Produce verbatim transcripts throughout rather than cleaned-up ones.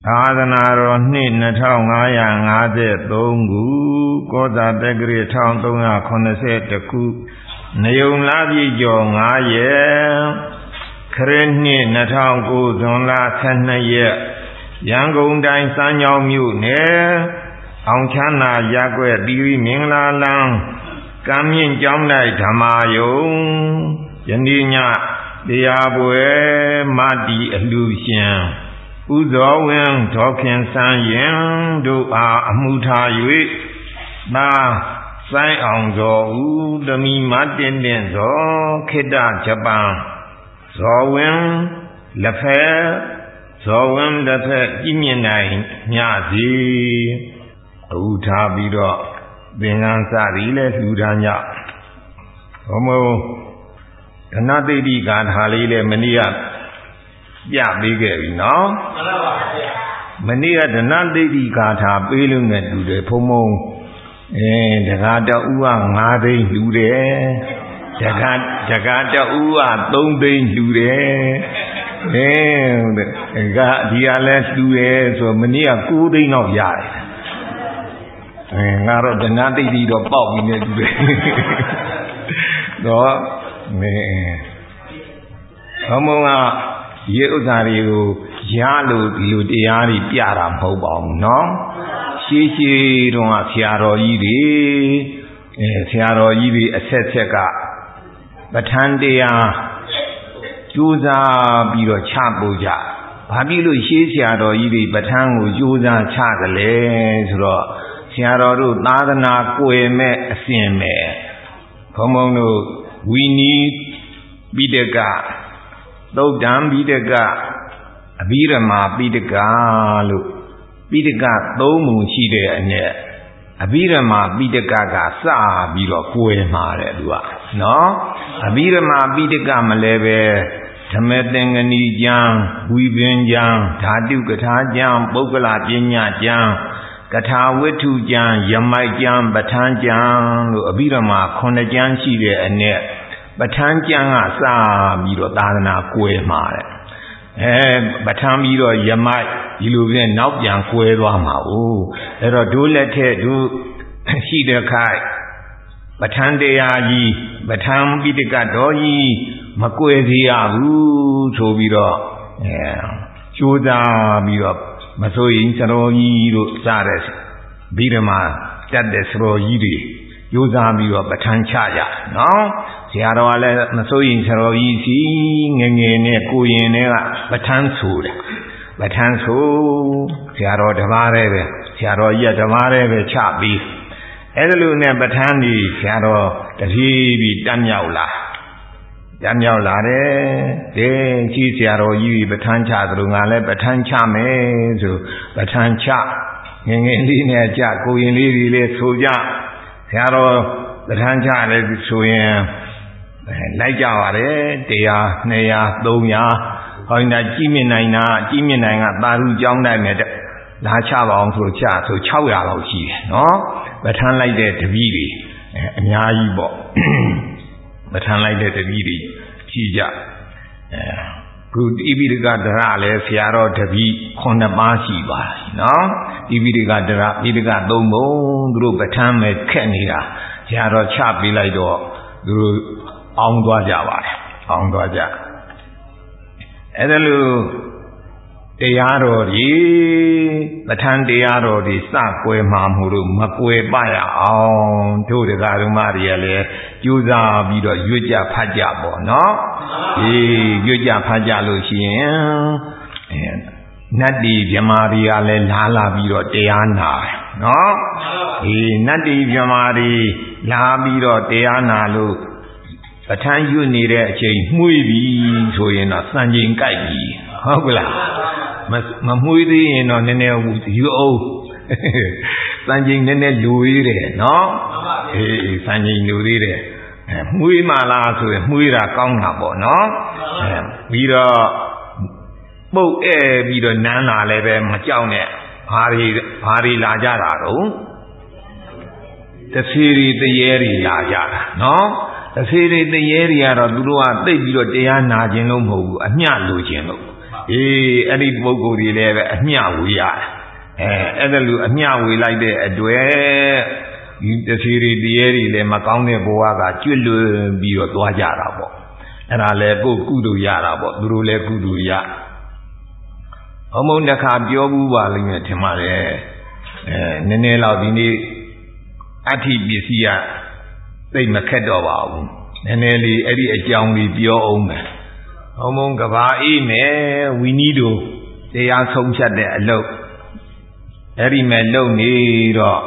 သာသနာတော်နှစ်နှစ်ထောင်ငါးရာငါးဆယ်သုံးခုကောဇာတက္ကရာတစ်ထောင်သုံးရာခုနှစ်ဆယ်တစ်ခုနယုံလပြည့်ကျော်ငါးရက်ခရစ်နှစ်နှစ်ထောင်ကိုဇွန်လဆယ်နှစ်ရက်ရန်ကုန်တိုင်းစမ်းချောင်းမြို့နယ်အောင်ချမ်းသာရပ်ကွက်တိရိမင်္ဂလာလမ်းကမ်းမြင့်ကျောင်း၌ဓမ္မာယုံယနေ့ညတရားပွဲမတီအလှရှင်ဥဇောဝင်းဒေါခင်ဆန်းရင်တို့အားအမှုထား၍သာစိုင်းအောင်ဇောဦးသမီးမတင်တင်ဇောခေတ္တဂျပန်ဇောဝင်းလက်ဖက်ဇောဝင်းလက်ဖက်ကြည်မြင့်နိုင်မြစီအမှုထားပြီးတော့သင်္ကန်းစသည်လည်းလှူဒါန်းကြဘုံဘုံဓနသိတိကာထာလေးလည်းမနေ့ကပြပေးခဲ့ပြီနော်မှန်ပါပါဗျာမနေ့ကဓနသိတိကာထာပေးလို့နဲ့တူတယ်ဘုံဘုံအဲတက္ကတဦးကငါးသိန်းလှူတယ်တက္ကတက္ကတဦးကသုံးသိန်းလှူတယ်အဲကဒီကလည်းလှူတယ်ဆိုမနေ့ကကိုးသိန်းတော့ရတယ်အဲငါတော့ဓနသိတိတော့ပေါက်ပြီးနေတူတယ်တော့မဲဘုံဘုံကရေဥစ္စာတွေကိုရလို့ဒီလိုတရားတွေပြတာမဟုတ်ပါဘူးเนาะရှေးရှေးတုန်းကဆရာတော်ကြီးတွေအဲဆရာတော်ကြီးတွေအဆက်ဆက်ကပဋ္ဌာန်းတရားကြိုးစားပြီးတော့ချပို့ကြဘာဖြစ်လို့ရှေးဆရာတော်ကြီးတွေပဋ္ဌာန်းကိုကြိုးစားချတယ်လဲဆိုတော့ဆရာတော်တို့သာသနာကွယ်မဲ့အစဉ်မဲ့ဘုံဘုံတို့ဝီနီးပိဋကသုတ်တံပိဋကအဘိဓမ္မာပိဋကလို့ပိဋကသုံးပုံရှိတဲ့အ내အဘိဓမ္မာပိဋကကစပြီးတော့ကွယ်မှာတယ်သူကနော်အဘိဓမ္မာပိဋကမလဲပဲဓမ္မသင်္ကနီကျမ်းဝီပင်ကျမ်းဓာတုကထာကျမ်းပုဂ္ဂလပညာကျမ်းကထာဝိထုကျမ်းယမိုက်ကျမ်းပဋ္ဌာန်းကျမ်းလို့အဘိဓမ္မာခုနှစ်ကျမ်းရှိတဲ့အ내ပဋ္ဌာန်းကျမ်းကစပြီးတော့သာသနာကွယ်မှာတဲ့အဲပဋ္ဌာန်းပြီးတော့ယမိုက်ဒီလိုပြည့်နောက်ပြန်ကွယ်သွားမှာ哦အဲ့တော့ဒုလက်ထက်ဒုရှိတဲ့ခိုက်ပဋ္ဌာန်းတရားကြီးပဋ္ဌာန်းပိဋကတော်ကြီးမကွယ်သေးရဘူးဆိုပြီးတော့အဲကြိုးစားပြီးတော့မဆိုရင်စတော်ကြီးတို့စတဲ့ဗိဓမာတတ်တဲ့စတော်ကြီးတွေကြိုးစားပြီးတော့ပဋ္ဌာန်းချကြနော်ဆရာတော်ကလည်းမစိုးရင်ဆရာတော်ကြီးစီငငယ်နဲ့ကိုရင်နဲ့ကပဋ္ဌာန်းဆိုတာပဋ္ဌာန်းဆိုဆရာတော်တပါးတည်းပဲဆရာတော်ကြီးကတပါးတည်းပဲချပြီးအဲ့ဒါလိုနဲ့ပဋ္ဌာန်းကြီးဆရာတော်တတိပြီးတတ်မြောက်လာတတ်မြောက်လာတယ်ဒီကြီးဆရာတော်ကြီးပဋ္ဌာန်းချသလိုငါလည်းပဋ္ဌာန်းချမယ်ဆိုပဋ္ဌာန်းချငငယ်လေးနဲ့ကြကိုရင်လေးတွေလည်းဆိုကြဆရာတော်ပဋ္ဌာန်းချလည်းဆိုရင်လိုက်ကြပါတယ်တရားနှစ်ရာသုံးရာဟောင်းတာကြီးမြင့်နိုင်တာကြီးမြင့်နိုင်ကသာဓုကျောင်းတိုင်းနဲ့လာချပါအောင်ဆိုချဆို၆ရာလောက်ရှိတယ်နော်ပဋ္ဌာန်းလိုက်တဲ့တပည့်တွေအများကြီးပေါ့ပဋ္ဌာန်းလိုက်တဲ့တပည့်တွေရှိကြအဲခုဣပိဓကဒရလည်းဆရာတော်တပည့်ခုနှစ်ပါးရှိပါတယ်နော်ဣပိဓကဒရဣပိဓကသုံးပုံသူတို့ပဋ္ဌာန်းမဲ့ခက်နေတာဆရာတော်ချပေးလိုက်တော့သူတို့အောင်သွားကြပါတယ်အောင်သွားကြအဲ့ဒါလို့တရားတော်ကြီးပဋ္ဌာန်းတရားတော်တွေစကွယ်မှာမို့လို့မကွယ်ပရအောင်တို့တရားဓမ္မတွေကလည်းကြိုးစားပြီးတော့ရွတ်ကြဖတ်ကြပေါ့နော်ဒီရွတ်ကြဖတ်ကြလို့ရှိရင်အဲနတ်တီမြမာတွေကလည်းလာလာပြီးတော့တရားနာနော်ဒီနတ်တီမြမာတွေလာပြီးတော့တရားနာလို့ပဋ္ဌာန်းရွတ်နေတဲ့အချိန်မှုေးပြီဆိုရင်တော့စံချိန်ကြိုက်ပြီဟုတ်ကလားမမှုေးသေးရင်တော့နည်းနည်းယူအောင်စံချိန်နည်းနည်းလူသေးတယ်နော်အေးစံချိန်လူသေးတယ်အဲမှုေးမှလားဆိုရင်မှုေးတာကောင်းတာပေါ့နော်အဲပြီးတော့ပုတ်အဲပြီးတော့နန်းလာလည်းပဲမကြောက်နဲ့ဘာတွေဘာတွေလာကြတာတော့တစီရီတရေတွေလာကြတာနော်တစီရီတရေတွေကတော့သူတို့ကသိပြီးတော့တရားနာခြင်းလို့မဟုတ်ဘူးအမျှလိုခြင်းလို့အေးအဲ့ဒီပုဂ္ဂိုလ်တွေလည်းပဲအမျှဝေရအဲအဲ့ဒါလိုအမျှဝေလိုက်တဲ့အတွက်ဒီတစီရီတရေတွေလည်းမကောင်းတဲ့ဘဝကကျွတ်လွန်ပြီးတော့သွားကြတာပေါ့အဲ့ဒါလည်းကိုယ်ကုသိုလ်ရတာပေါ့သူတို့လည်းကုသိုလ်ရအမုန်းတစ်ခါပြောဘူးပါလိမ့်မယ်ထင်ပါတယ်အဲနည်းနည်းတော့ဒီနေ့အဋ္ဌိပစ္စည်းကသိမခက်တော့ပါဘူးနည်းနည်းလေးအဲ့ဒီအကြောင်းလေးပြောအောင်မယ်အမုန်းကဘာအေးမယ်ဝီနီးတို့တရားဆုံးဖြတ်တဲ့အလုပ်အဲ့ဒီမဲ့လုံနေတော့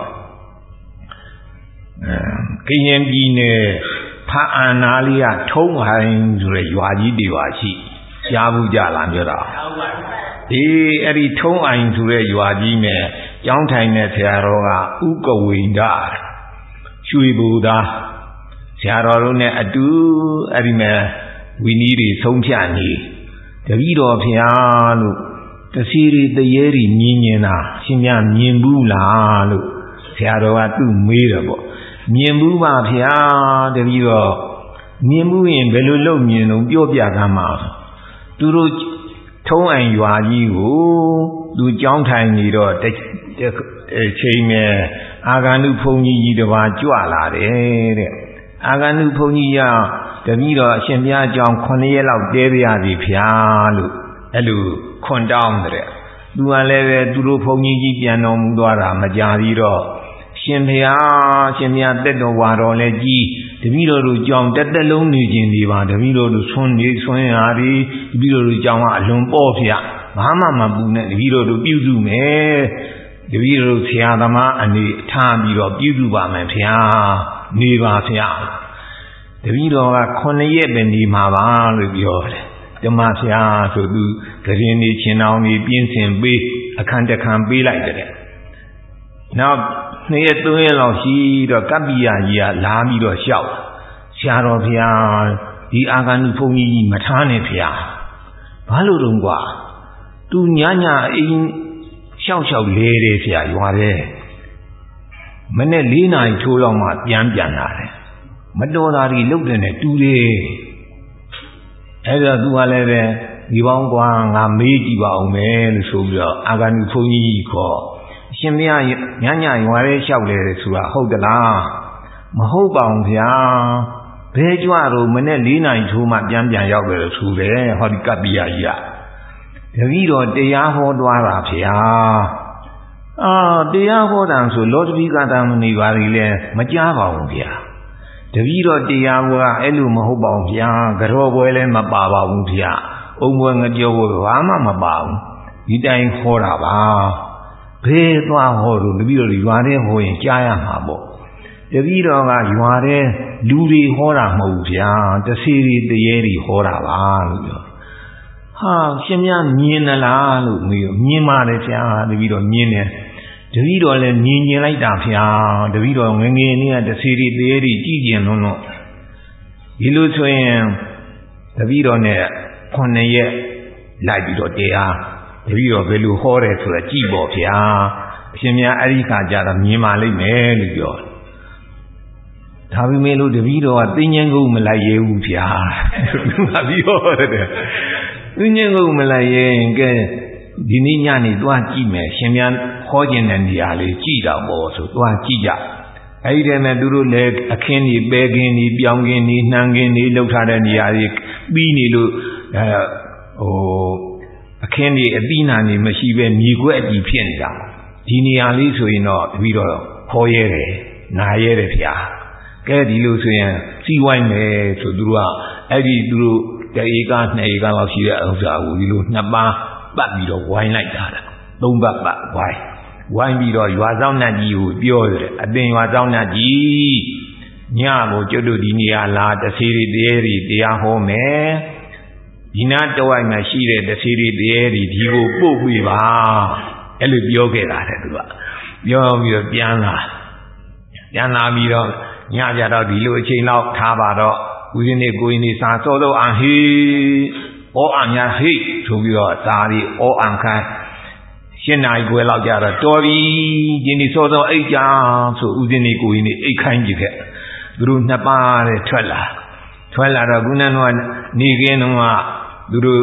ကရင်ပြည်နယ်ဖာအာနာလေးကထုံးဟိုင်းဆိုတဲ့ရွာကြီးတွေပါရှိကြားဘူးကြလားပြောတာဒီအဲ့ဒီထုံးအိုင်ဆိုတဲ့ရွာကြီးနဲ့ကျောင်းထိုင်တဲ့ဆရာတော်ကဥကဝိန္ဒရွှေဘူသားဆရာတော်တို့နဲ့အတူအဲ့ဒီမဲ့ဝီနီးတွေဆုံးဖြတ်နေတပည့်တော်ဖျားလို့တစီရီတရေရီမြင်မြင်တာရှင်များမြင်ဘူးလားလို့ဆရာတော်ကသူ့မေးတယ်ပေါ့မြင်ဘူးပါဖျားတပည့်တော်မြင်ဘူးရင်ဘယ်လိုလုပ်မြင်လို့ပြောပြသမှာသူတို့ထုံးအိမ်ရွာကြီးကိုသူကြောင်းထိုင်နေတော့ချိန်မဲ့အာဂန္ဓုဘုန်းကြီးကြီးတစ်ပါးကြွလာတယ်တဲ့အာဂန္ဓုဘုန်းကြီးကတပည့်တော်အရှင်ဘုရားကြောင့်ခုနှစ်ရက်လောက်တဲပြရစီဖျားလို့အဲ့လိုခွန်တောင်းတဲ့သူကလည်းပဲသူတို့ဘုန်းကြီးကြီးပြန်တော်မူသွားတာမကြာသေးတော့ရှင်ဘုရားရှင်ဘုရားတက်တော်ဝါတော်လည်းကြီးတပည့်တော်တို့ကြောင့်တက်တက်လုံးနေခြင်းဒီပါတပည့်တော်တို့ဆွန်းနေဆွန်းရာဒီတပည့်တော်တို့ကြောင့်ကအလွန်ပေါ့ဖျဘာမှမပူနဲ့တပည့်တော်တို့ပြုစုမယ်တပည့်တော်တို့ဆရာသမားအနေထားပြီးတော့ပြုစုပါမယ်ဖျာနေပါဖျာတပည့်တော်ကခုနှစ်ရက်ပဲနေမှာပါလို့ပြောတယ်ဓမ္မဖျာဆိုသူဂရင်နေချင်းအောင်နေပြင်းစင်ပေးအခန်းတစ်ခန်းပေးလိုက်တယ်နောက်နှစ်ရက်သုံးရက်လောက်ရှိတော့ကပ္ပိယကြီးကလာပြီးတော့လျှောက်ဆရာတော်ဖျားဒီအာဂန္ဓုဘုန်းကြီးကြီးမထားနဲ့ဖျားဘာလို့တုံးကွာသူညညအိမ်လျှောက်လျှောက်လဲတယ်ဖျားရွာတယ်မနေ့လေးနာရီထိုးတော့မှပြန်ပြန်လာတယ်မတော်တာတွေလုပ်တယ်နဲ့တူတယ်အဲ့တော့သူကလည်းပဲဒီပေါင်းကွာငါမေးကြည့်ပါအောင်မယ်လို့ဆိုပြီးတော့အာဂန္ဓုဘုန်းကြီးခေါ်ရှင်မရညညရွာရဲလျှောက်လေဆိုတာဟုတ်သလားမဟုတ်ပါဘူးဗျာဘဲကြွတော့မနေ့လေးနာရီထိုးမှပြန်ပြန်ရောက်တယ်လို့ဆိုတယ်ဟောဒီကပ္ပိယကြီးကတပည့်တော်တရားဟောသွားတာဗျာအာတရားဟောတာဆိုလောတပိကတာမဏိပါရီလဲမကြားပါဘူးဗျာတပည့်တော်တရားကအဲ့လိုမဟုတ်ပါဘူးဗျာကြောပွဲလည်းမပါပါဘူးဗျာအုံပွဲငကြောပွဲဘာမှမပါဘူးဒီတိုင်းဟောတာပါဘယ်သွားဟောလို့တပည့်တော်ရွာထဲဟောရင်ကြားရမှာပေါ့တပည့်တော်ကရွာထဲလူတွေဟောတာမဟုတ်ဘူးဗျာတစီရီတရေတွေဟောတာပါလို့ပြောဟာရှင်များမြင်သလားလို့မေးမြင်ပါတယ်ဗျာတပည့်တော်မြင်တယ်တပည့်တော်လည်းမြင်ကျင်လိုက်တာဗျာတပည့်တော်ငငယ်လေးကတစီရီတရေတွေကြည်ကျင်လုံးလို့ဒီလိုဆိုရင်တပည့်တော်နဲ့ခုနှစ်ရက်လိုက်ပြီးတော့တရားတပည့်တော်ဘယ်လိုဟောတယ်ဆိုတာကြည့်ပေါ့ဗျာအရှင်များအဲ့ဒီခါကျတော့မြင်ပါလိမ့်မယ်လို့ပြောဒါပေမဲ့လို့တပည့်တော်ကသိဉ္ဇဉ်ကုတ်မလိုက်ရဲဘူးဗျာငါပြောတယ်သိဉ္ဇဉ်ကုတ်မလိုက်ရင်ကဲဒီနေ့ညနေသွားကြည့်မယ်ရှင်များဟောခြင်းတဲ့နေရာလေးကြည့်တော့ပေါ့ဆိုသွားကြည့်ကြအဲ့ဒီတည်းနဲ့သူတို့လည်းအခင်းကြီးပဲခင်းကြီးပြောင်းခင်းကြီးနှမ်းခင်းကြီးလောက်ထားတဲ့နေရာကြီးပြီးနေလို့အဲဟိုအခင်းကြီးအသီးနာနေမရှိပဲမြေခွက်အကြီးဖြစ်နေတာဒီနေရာလေးဆိုရင်တော့ပြီးတော့ခေါ်ရဲတယ်နာရဲတယ်ဗျာကဲဒီလိုဆိုရင်စီးဝိုင်းမယ်ဆိုသူတို့ကအဲ့ဒီသူတို့တဧကနှစ်ဧကလောက်ရှိတဲ့ဥစ္စာကိုဒီလိုနှစ်ပါးပတ်ပြီးတော့ဝိုင်းလိုက်တာသုံးပတ်ပတ်ဝိုင်းဝိုင်းပြီးတော့ရွာဆောင်နှတ်ကြီးကိုပြောတယ်အတင်ရွာဆောင်နှတ်ကြီးညကိုကျွတ်တို့ဒီနေရာလာတစီရီတရေရီတရားဟောမယ်ဒီနာတဝိုက်မှာရှိတဲ့တစီရီတရေရီဒီကိုပို့ပြီးပါအဲ့လိုပြောခဲ့တာတဲ့သူကပြောပြီးတော့ပြန်လာပြန်လာပြီးတော့ညကြတော့ဒီလိုအချိန်လောက်ထားပါတော့ဦးဇင်းနေကိုင်းနေစာစောတော့အဟိဩအညာဟိဆိုပြီးတော့စာရီဩအံခိုင်းရှင်းနိုင်ွယ်လောက်ကြတော့တော်ပြီဒီနေ့စောစောအိတ်ကြဆိုဦးဇင်းနေကိုင်းနေအိတ်ခိုင်းကြည့်ခဲ့သူတို့နှစ်ပါးတဲ့ထွက်လာထွက်လာတော့ခုနကတော့နေကင်းတော့သူတို့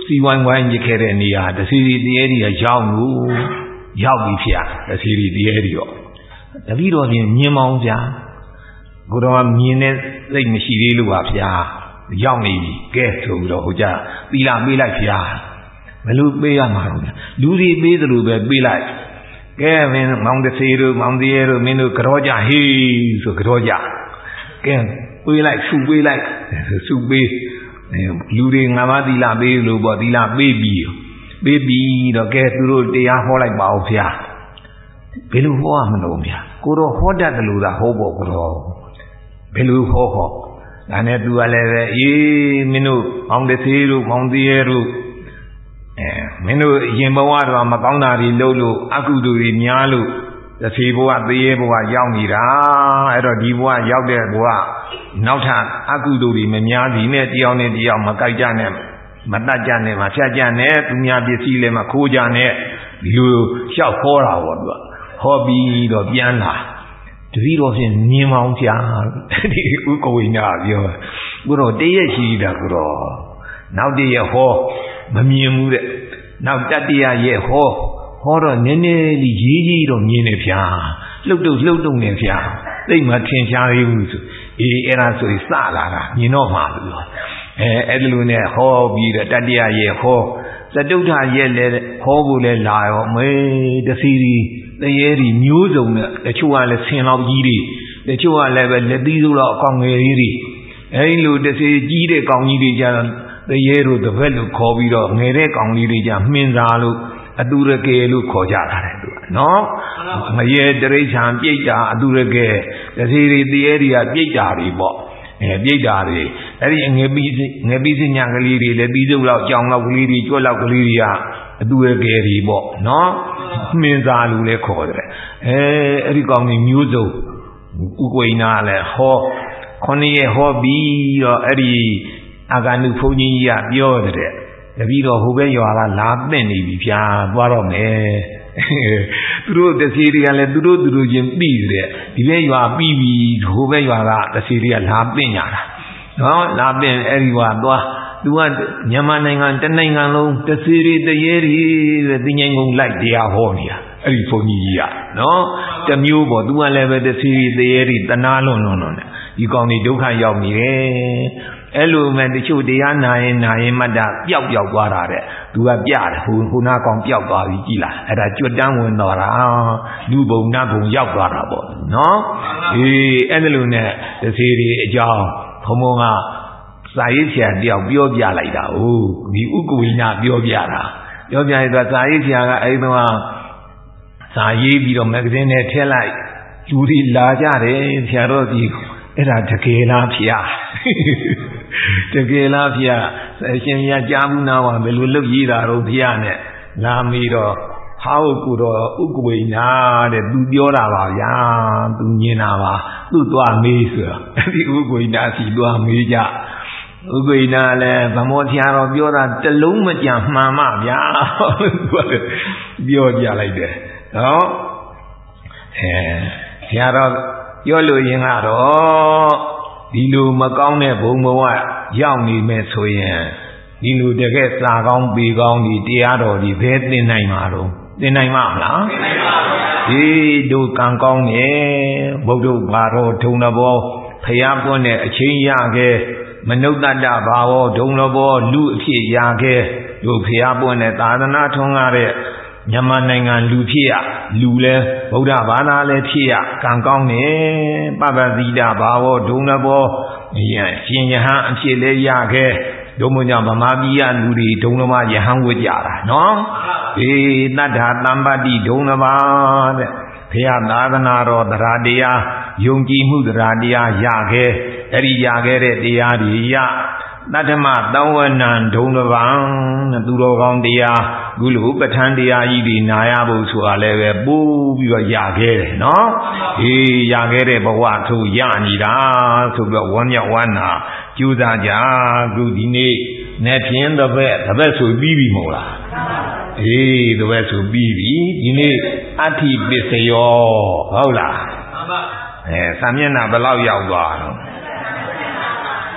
စီဝိုင်းဝိုင်းရခဲ့တဲ့နေရာတစီရီတရေကြီးရောက်လို့ရောက်ပြီဖေတစီရီတရေကြီးရောတပည့်တော်ပြင်မြင်မောင်းဗျာကိုတော်မြင်တဲ့စိတ်မရှိသေးလို့ပါဗျာရောက်နေပြီကဲဆိုပြီးတော့ဟိုကြသီလပေးလိုက်ဗျာဘယ်လိုပေးရမှာလဲလူတွေပေးသလိုပဲပေးလိုက်ကဲမင်းမောင်တစေတို့မောင်တရေတို့မင်းတို့ကြောကြဟေးဆိုကြောကြကဲပေးလိုက်စုပေးလိုက်စုပေးလူတွေငါးပါးသီလပေးလို့ပေါ့သီလပေးပြီးပေးပြီးတော့ကဲသူတို့တရားဟောလိုက်ပါဦးဗျာဘယ်လိုဟောရမလို့ဗျာကိုတော့ဟောတတ်တယ်လို့သာဟောဖို့ကိုတော့ဘယ်လိုဟောဟောဒါနဲ့သူကလည်းပဲအေးမင်းတို့မောင်တစေတို့မောင်တရေတို့အဲမင်းတို့ရင်ဘဝတော့မကောင်းတာတွေလုပ်လို့အကုသိုလ်တွေများလို့တစီဘဝသေရဘဝရောက်နေတာအဲ့တော့ဒီဘဝရောက်တဲ့ဘဝနောက်ထပ်အကုသိုလ်တွေမများသည်နဲ့တယောက်နဲ့တယောက်မကြိုက်ကြနဲ့မတတ်ကြနဲ့မဖြတ်ကြနဲ့သူများပစ္စည်းလည်းမခိုးကြနဲ့ဒီလိုလျှောက်ခေါ်တာပေါ့သူကဟောပြီးတော့ပြန်လာတပည့်တော်ဖြင့်မြင်မောင်းကြာဒီဥက္ကဝိနာပြောကိုတော့တရက်ရှိတာကိုတော့နောက်တရက်ဟောမမြင်ဘူးတဲ့နောက်တတိယရဲ့ဟောဟောတော့နည်းနည်းလေးရေးကြီးတော့မြင်နေဗျာလှုပ်တုပ်လှုပ်တုပ်နေဗျာသိမထင်ရှားသေးဘူးဆိုအေးအဲ့ဒါဆိုရင်စလာတာမြင်တော့မှာလို့အဲအဲ့ဒီလိုနဲ့ဟောပြီးတော့တတိယရဲ့ဟောသတုဋ္ဌရဲ့လည်းဟောဖို့လည်းလာရောမေတစီရီတရေဒီမျိုးစုံနဲ့တချို့ကလည်းဆင်လောက်ကြီးတွေတချို့ကလည်းပဲလက်သီးစုလောက်အကောင်ငယ်လေးတွေအဲဒီလိုတစီကြီးတဲ့ကောင်ကြီးတွေကြတော့တရေတို့တစ်ဖက်လို့ခေါ်ပြီးတော့ငယ်တဲ့ကောင်လေးတွေကြမှင်စားလို့အတူရကယ်လို့ခေါ်ကြတာတဲ့သူကနော်ငရေတရိษံပြိတ္တာအတူရကယ်တစီရီတရေတွေကပြိတ္တာတွေပေါ့အဲပြိတ္တာတွေအဲ့ဒီငယ်ပြီးငယ်ပြီးစညာကလေးတွေလည်းပြီးစုပ်လောက်ကြောင်လောက်ကလေးတွေကြွက်လောက်ကလေးတွေကအတူရကယ်တွေပေါ့နော်မင်းသားလူလည်းခေါ်တယ်အဲအဲ့ဒီကောင်ကြီးမျိုးစုံဥကွိနာလည်းဟောခொနည်းရဟောပြီးတော့အဲ့ဒီအာဂန္တုဘုန်းကြီးကပြောတဲ့တပည့်တော်ဟိုဘက်ရွာကလာပင့်နေပြီဗျာသွားတော့မယ်သူတို့တစီတွေကလည်းသူတို့သူတို့ချင်းပြီးတဲ့ဒီဘက်ရွာပြီးပြီဟိုဘက်ရွာကတစီတွေကလာပင့်ညာတာနော်လာပင့်အဲ့ဒီရွာသွားသူကမြန်မာနိုင်ငံတနိုင်ငံလုံးတစီတွေတရေတွေတဲ့တင်ငိုံလိုက်တရားဟောနေတာအဲ့ဒီဘုန်းကြီးကြီးကနော်တမျိုးပေါ့သူကလည်းပဲတစီတွေတရေတွေတနာလွန်လွန်လွန်နဲ့ဒီကောင်တွေဒုက္ခရောက်နေတယ်အဲ့လိုမဲ့တချို့တရားနာရင်နာရင်မတ္တပျောက်ပျောက်သွားတာတဲ့သူကပြတယ်ဟိုဟိုနာကောင်ပျောက်သွားပြီကြည်လားအဲ့ဒါကြွတန်းဝင်သွားတာလူဘုံနတ်ဘုံရောက်သွားတာပေါ့နော်အေးအဲ့လိုနဲ့တစီတွေအကြောင်းဘုံဘုံကစာရေးဆရာတယောက်ပြောပြလိုက်တာ哦ဒီဥက္ကဝိနာပြောပြတာပြောပြရင်တော့စာရေးဆရာကအဲ့ဒီတော့စာရေးပြီးတော့မဂ္ဂဇင်းနဲ့ထည့်လိုက်လူတွေလာကြတယ်ဆရာတော်ဒီအဲ့ဒါတကယ်လားဖျားတကယ်လားဖျားအရှင်မြတ်ကြားဘူးနာပါဘယ်လိုလုပ်ရေးတာတော့ဖျားနဲ့လာမီတော့ဟာဟုတ်ကူတော့ဥက္ကဝိနာတဲ့သူပြောတာပါဗျာသူမြင်တာပါသူ့သွားမေးဆိုတော့အဲ့ဒီဥက္ကဝိနာစီသွားမေးကြဥက္ကဝိနာလည်းဗမောဖျားတော့ပြောတာတလုံးမကြံမှန်မှဗျာပြောကြလိုက်တယ်နော်အဲဆရာတော်ပြောလို့ရင်ကတော့ဒီလိုမကောင်းတဲ့ဘုံဘဝရောက်နေမဲ့ဆိုရင်ဒီလိုတကယ်စာကောင်းပေကောင်းဒီတရားတော်ဒီဘယ်သင်နိုင်မှာတော့သင်နိုင်မှာမလားသင်နိုင်ပါဘူးဒီတို့ကံကောင်းတယ်ဘုဒ္ဓဘာတော်ဒုံလဘောဖျားပွန်းတဲ့အချင်းရခဲ့မနုဿတ္တဘာဝဒုံလဘောလူအဖြစ်ရခဲ့တို့ဖျားပွန်းတဲ့သာသနာထွန်းကားတဲ့မြန်မာနိုင်ငံလူဖြစ်ရလူလဲဗုဒ္ဓဘာသာလဲဖြစ်ရကံကောင်းတယ်ပပသီတာဘာဝဒုံလဘောရှင်ယဟန်အဖြစ်လဲရခဲ့ဒုံမကြောင့်ဗမာပြည်ရလူတွေဒုံလမယဟန်ဝတ်ကြတာနော်အေးတတ္ထာတမ္ပတ္တိဒုံလမတဲ့ဘုရားသာသနာတော်တရားတရားယုံကြည်မှုတရားတရားရခဲ့အဲ့ဒီရခဲ့တဲ့တရားတွေရတတ္ထမသံဝနံဒုံလပံသူတော်ကောင်းတရားကုလဥပဋ္ဌာန်းတရားကြီးတွေနာရဖို့ဆိုတာလည်းပဲပို့ပြီးတော့ရခဲ့တယ်နော်အေးရခဲ့တဲ့ဘဝထိုရနေတာဆိုပြီးတော့ဝမ်းမြောက်ဝမ်းသာကြိုးစားကြခုဒီနေ့နဲ့ဖြင်းတစ်ပတ်တစ်ပတ်ဆိုပြီးပြီမဟုတ်လားအေးတစ်ပတ်ဆိုပြီးပြီဒီနေ့အဋ္ဌိပစ္စယောဟုတ်လားအဲစာမျက်နှာဘယ်လောက်ရောက်သွားတော့အဲ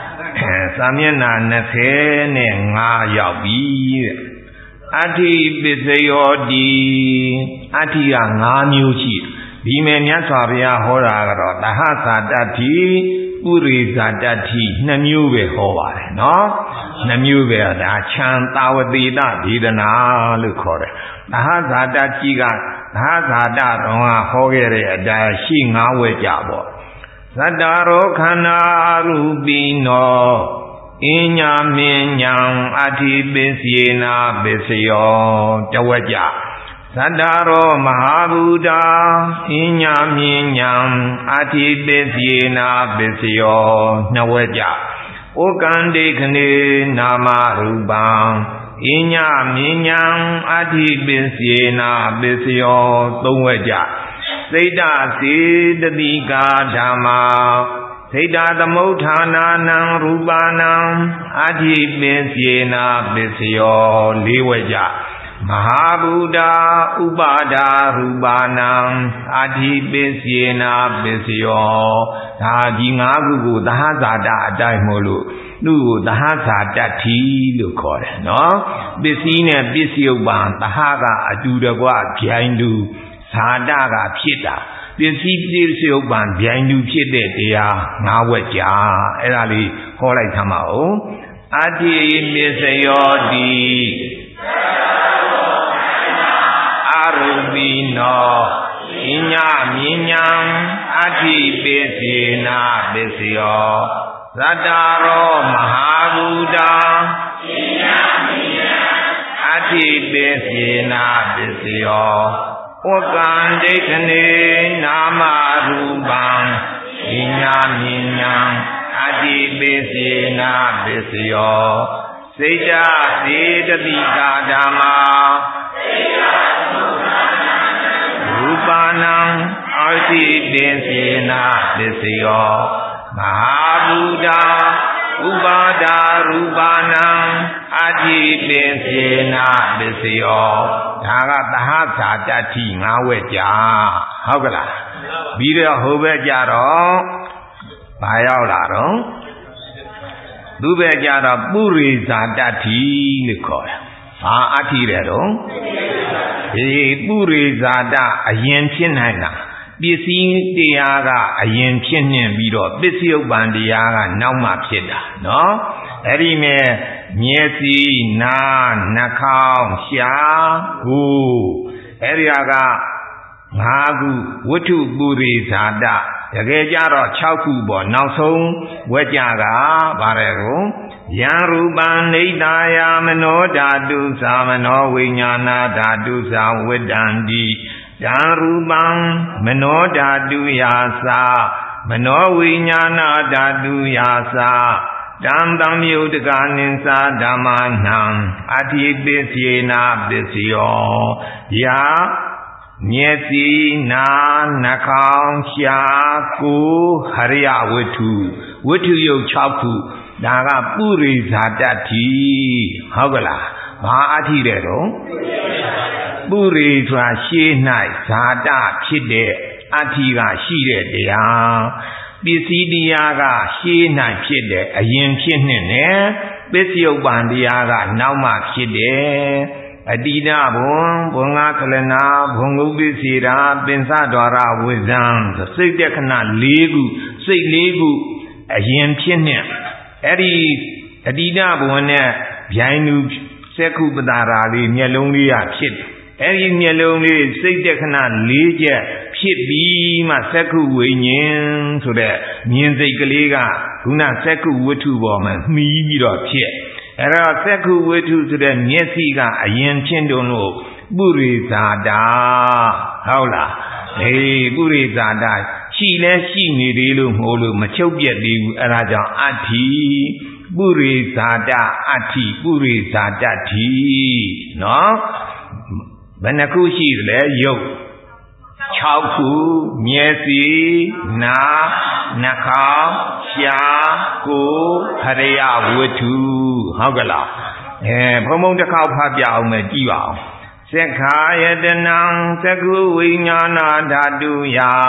စာမျက်နှာနှစ်ဆယ်နဲ့ငါးရောက်ပြီတဲ့အဋ္ဌိပစ္စယောတိအဋ္ဌိကငါးမျိုးရှိဒီမဲ့မြတ်စွာဘုရားဟောတာကတော့သဟဇာတ္ထိပုရိဇာတ္ထိနှစ်မျိုးပဲဟောပါတယ်နော်နှစ်မျိုးပဲဒါချမ်းသာဝတိတဒေသနာလို့ခေါ်တယ်သဟဇာတ္ထိကသဟဇာတတော်ကဟောခဲ့တဲ့အတိုင်းရှိငါးဝဲကြပေါ့သတ္တရောခန္ဓာရူပိနောအင်းညာမင်းညာအဋ္ဌိပစ္စယေနာပစ္စယောတဝကြသတ္တရောမဟာဗုဒ္ဓအင်းညာမြင်ညာအဋ္ဌိပစ္စယေနာပစ္စယောနှစ်ဝဲကြဩကံဒိခဏေနာမရူပံအင်းညာမြင်ညာအဋ္ဌိပစ္စယေနာပစ္စယောသုံးဝဲကြစိတ်တစေတတိကာဓမ္မာစိတ်တသမုဋ္ဌာနာနံရူပနံအဋ္ဌိပစ္စယေနာပစ္စယောလေးဝဲကြမဟာဗုဒ္ဓဥပါဒာရူပနံအဋ္ဌိပစ္စယေနာပစ္စယောဒါဒီငါးခုကိုသဟဇာတအတိုင်းမို့လို့သူ့ကိုသဟဇာတ္ထိလို့ခေါ်တယ်နော်ပစ္စည်းနဲ့ပစ္စယုပ္ပံသဟကအတူတကွဗျိုင်းတူဇာတကဖြစ်တာပစ္စည်းပစ္စယုပ္ပံဗျိုင်းတူဖြစ်တဲ့တရားငါးဝက်ကြာအဲ့ဒါလေးဟောလိုက်သမှာဟုတ်အဋ္ဌိပစ္စယောတိအရူပိနောအညမြညာအဋ္ဌိပစ္စေနာပစ္စယောသတ္တရောမဟာဗုဒ္ဓအညမြညာအဋ္ဌိပစ္စေနာပစ္စယောဩကံဒိဋ္ဌနေနာမရူပံအညမြညာအဋ္ဌိပစ္စေနာပစ္စယောစိတ်တစေတတိကာဓမ္မာရူပနံအဋ္ဌိပစ္စေနာပစ္စယောမဟာဗုဒ္ဓဥပါဒာရူပနံအဋ္ဌိပစ္စေနာပစ္စယောဒါကသဟဇာတ္ထိငါးဝဲကြာဟုတ်ကလားပြီးတော့ဟိုဘက်ကြတော့ဘာရောက်လာတော့သူဘက်ကြတော့ပုရိဇာတ္ထိလို့ခေါ်တယ်ဘာအဋ္ဌိတဲ့တော့ဒီပုရိဇာတအရင်ဖြစ်နိုင်တာပစ္စည်းတရားကအရင်ဖြစ်နှင်ပြီးတော့ပစ္စယုပ္ပံတရားကနောက်မှဖြစ်တာနော်အဲ့ဒီမဲ့မျက်စိနားနှာခေါင်းရှားကိုယ်အဲ့ဒီကငါးခုဝတ္ထုပုရိဇာတတကယ်ကြတော့၆ခုပေါ့နောက်ဆုံးဝက်ကြကပါတယ်ကိုယံရူပံနေတယာမနောဓာတုသာမနောဝိညာဏဓာတုသာဝိတ္တန္တိယံရူပံမနောဓာတုယာသာမနောဝိညာဏဓာတုယာသာတံတံမြုတ္တကနိသဓမ္မနံအဋ္ဌိပစ္စေနာပစ္စယောယာမျက်စိနားနှာခေါင်းရှားကိုယ်ဟရိယဝတ္ထုဝတ္ထုယုတ်၆ခုဒါကပုရိဇာတ္ထိဟုတ်ကလားဘာအဋ္ဌိတဲ့တော့ပုရိဆိုတာရှေး၌ဇာတဖြစ်တဲ့အဋ္ဌိကရှိတဲ့တရားပစ္စည်းတရားကရှေး၌ဖြစ်တဲ့အရင်ဖြစ်နှင့်နဲ့ပစ္စယုပ္ပံတရားကနောက်မှဖြစ်တယ်အတိဒဘွန်ဘွန်ငါကလနာဘွန်ဂုပ္ပိစေရာပင်စဒွါရဝိဇံစိတ်တက္ခဏ၄ခုစိတ်၄ခုအရင်ဖြစ်နှင့်အဲ့ဒီအတိဒဘွန်နဲ့ဗျိုင်းလူစက္ခုပတာရာလေးမျက်လုံးလေးရဖြစ်တယ်အဲ့ဒီမျက်လုံးလေးစိတ်တက္ခဏ၄ချက်ဖြစ်ပြီးမှစက္ခုဝိညာဉ်ဆိုတဲ့မြင်စိတ်ကလေးကခုနစက္ခုဝတ္ထုပေါ်မှာမှီးပြီးတော့ဖြစ်အဲ့တော့စက္ခုဝတ္ထုဆိုတဲ့မျက်စိကအရင်ဖြစ်တုံလို့ပုရိဇာတာဟုတ်လားအေးပုရိဇာတာရှိလဲရှိနေသေးလို့မဟုတ်လို့မချုပ်ပြက်သေးဘူးအဲ့ဒါကြောင့်အဋ္ဌိပုရိဇာတအဋ္ဌိပုရိဇာတ္ထိနော်ဘယ်နှခုရှိသလဲယုတ်၆ခုမျက်စိနားနှာခေါင်းရှားကိုယ်ဟရိယဝတ္ထုဟုတ်ကလားအဲဘုံဘုံတစ်ခေါက်ဖတ်ပြအောင်မယ်ကြည့်ပါအောင်သက္ခာယတနံသက္ခုဝိညာဏဓာတုယာ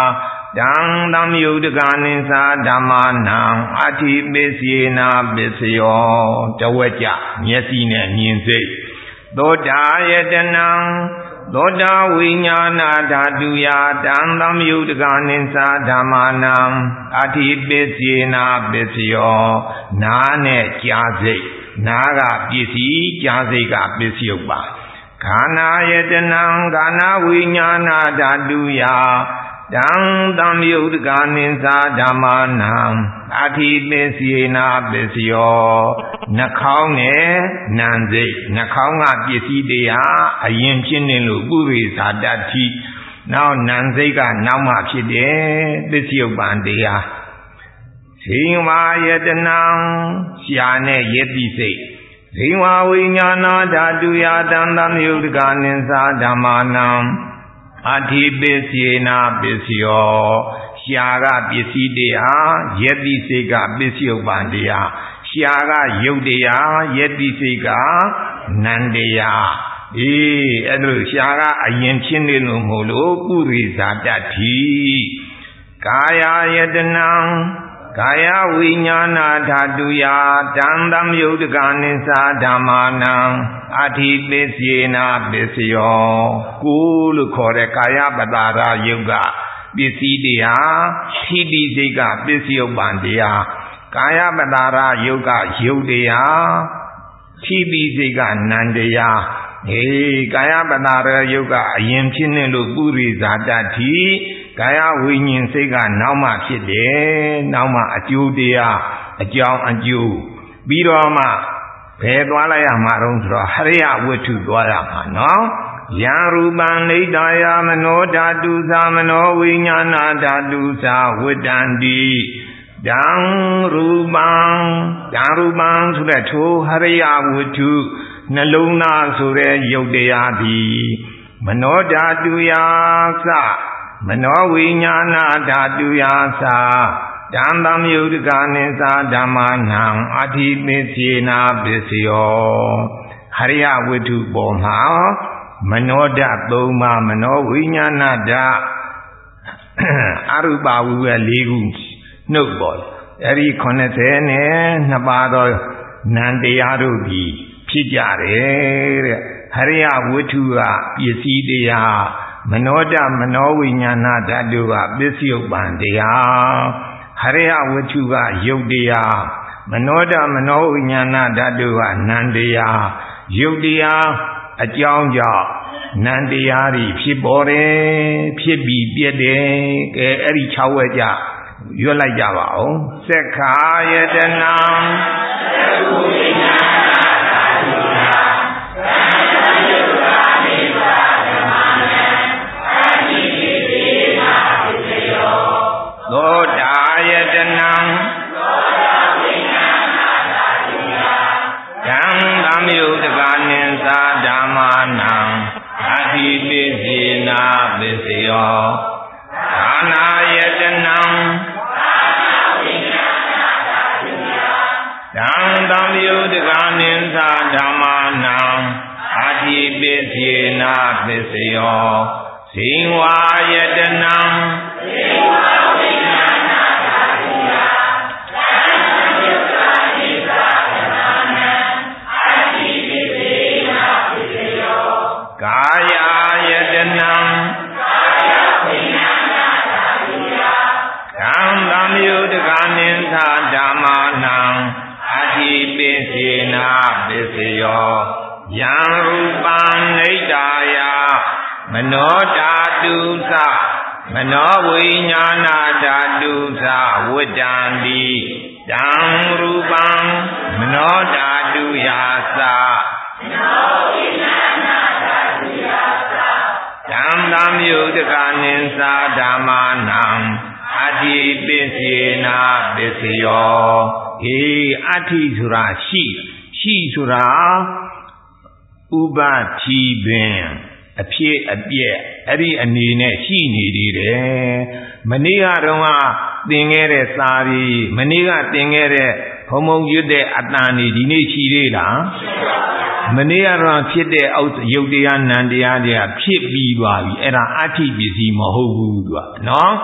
တံသံယုတ်တကနိသာဓမ္မနံအဋ္ဌိပစ္စေနာပစ္စယောတဝကြမျက်စိနဲ့မြင်စိတ်သောတာယတနံသောတာဝိညာဏဓာတုယတံသံယုတ်တကနိသာဓမ္မနံအဋ္ဌိပစ္စေနာပစ္စယောနာနဲ့ကြားစိတ်နာကပစ္စည်းကြားစိတ်ကပစ္စယုတ်ပါခန္ဓာယတနံခန္ဓာဝိညာဏဓာတုယတံသံယုတ်တကနိသာဓမ္မနံအဋ္ဌိပစ္စေနာပစ္စယောနှာခေါင်းနဲ့နံစိတ်နှာခေါင်းကပစ္စည်းတရားအရင်ဖြစ်နေလို့ပုရိသတ္တိနောက်နံစိတ်ကနောက်မှဖြစ်တယ်ပစ္စယုတ်ပံတရားဇိဝါယတနံရှာနဲ့ယတိစိတ်ဇိဝဝိညာဏဓာတုယတံသံယုတ်တကနိသာဓမ္မနံအဋ္ဌိပစ္စေနာပစ္စယောရှာကပစ္စည်းတရားယတိစိတ်ကပစ္စယုတ်ပံတရားရှာကယုတ်တရားယတိစိတ်ကနံတရားအေးအဲ့လိုရှာကအရင်ဖြစ်နေလို့မဟုတ်လို့ပုရိသတ္တိကာယယတနံကာယဝိညာဏဓာတုယတံသံယုတ်တကနိသာဓမ္မနံအဋ္ဌိပစ္စေနာပစ္စယောကိုလို့ခေါ်တဲ့ကာယပတာရယုတ်ကပစ္စည်းတရားထိတိစိတ်ကပစ္စယုတ်ပံတရားကာယပတာရယုတ်ကယုတ်တရားထိတိစိတ်ကနံတရားဟေးကာယပတာရယုတ်ကအရင်ဖြစ်နေလို့ပုရိသတ္တိကာယဝိညာဉ်စိတ်ကနောက်မှဖြစ်တယ်နောက်မှအကျိုးတရားအကြောင်းအကျိုးပြီးတော့မှဘယ်သွားလိုက်ရမှာတော့ဆိုတော့ဟရိယဝတ္ထုသွားရမှာနော်ယံရူပံနိဒာယမနောဓာတုသမနောဝိညာဏဓာတုသဝတ္တန္တိတံရူပံတံရူပံဆိုတဲ့ထိုဟရိယဝတ္ထုနှလုံးသားဆိုတဲ့ယုတ်တရားသည်မနောဓာတုယသမနောဝိညာဏဓာတုယသတံသံယုတ်တကနိသာဓမ္မနံအဋ္ဌိပစ္စေနာပစ္စယောဟရိယဝတ္ထုပေါ်မှာမနောဓာတ်သုံးပါးမနောဝိညာဏဓာတ်အရူပဝိဝလေးခုနှုတ်ပေါ်အဲ့ဒီခုနှစ်ဆယ်နဲ့နှစ်ပါးသောနံတရားတို့ပြီးဖြစ်ကြတယ်တဲ့ဟရိယဝတ္ထုကပစ္စည်းတရားမနောဓာတ်မနောဝိညာဏဓာတ်တို့ကပစ္စယုတ်ပံတရားဟရိယဝတ္ထုကယုတ်တရားမနောဓာတ်မနောဝိညာဏဓာတ်တို့ကနံတရားယုတ်တရားအကြောင်းကြောင့်နံတရားတွေဖြစ်ပေါ်တယ်ဖြစ်ပြီးပြည့်တယ်ကဲအဲ့ဒီ၆ဝက်ကြရွတ်လိုက်ကြပါဦးသက္ခာယတနံသောတာယတနံတံသံယုတ်တကနိသာဓမ္မနံအဋ္ဌိပစ္စေနာပစ္စယောဒါနာယတနံတံသံယုတ်တကနိသာဓမ္မနံအဋ္ဌိပစ္စေနာပစ္စယောဇိဝါယတနံကာယယတနံသံသံယုတ်တကနိသာဓမ္မနံအဋ္ဌိပစ္စေနာပစ္စယောယံရူပံနိဒာယမနောဓာတုသမနောဝိညာဏဓာတုသဝတ္တန္တိတံရူပံမနောဓာတုယာသံသံယုတ်တကနိသာဓမ္မနံအဋ္ဌိပစ္စေနာပစ္စယောဟေးအဋ္ဌိဆိုတာရှိရှိဆိုတာဥပတိပင်အဖြစ်အပျက်အဲ့ဒီအနေနဲ့ရှိနေသေးတယ်မနေ့ကတော့သင်ခဲ့တဲ့စာရီမနေ့ကသင်ခဲ့တဲ့ဘုံဘုံရွတ်တဲ့အတန်ဒီဒီနေ့ရှိသေးလားမနေ့ကတော့ဖြစ်တဲ့အောက်ယုတ်တရားနံတရားတွေကဖြစ်ပြီးသွားပြီအဲ့ဒါအဋ္ဌိပစ္စည်းမဟုတ်ဘူးသူကနော်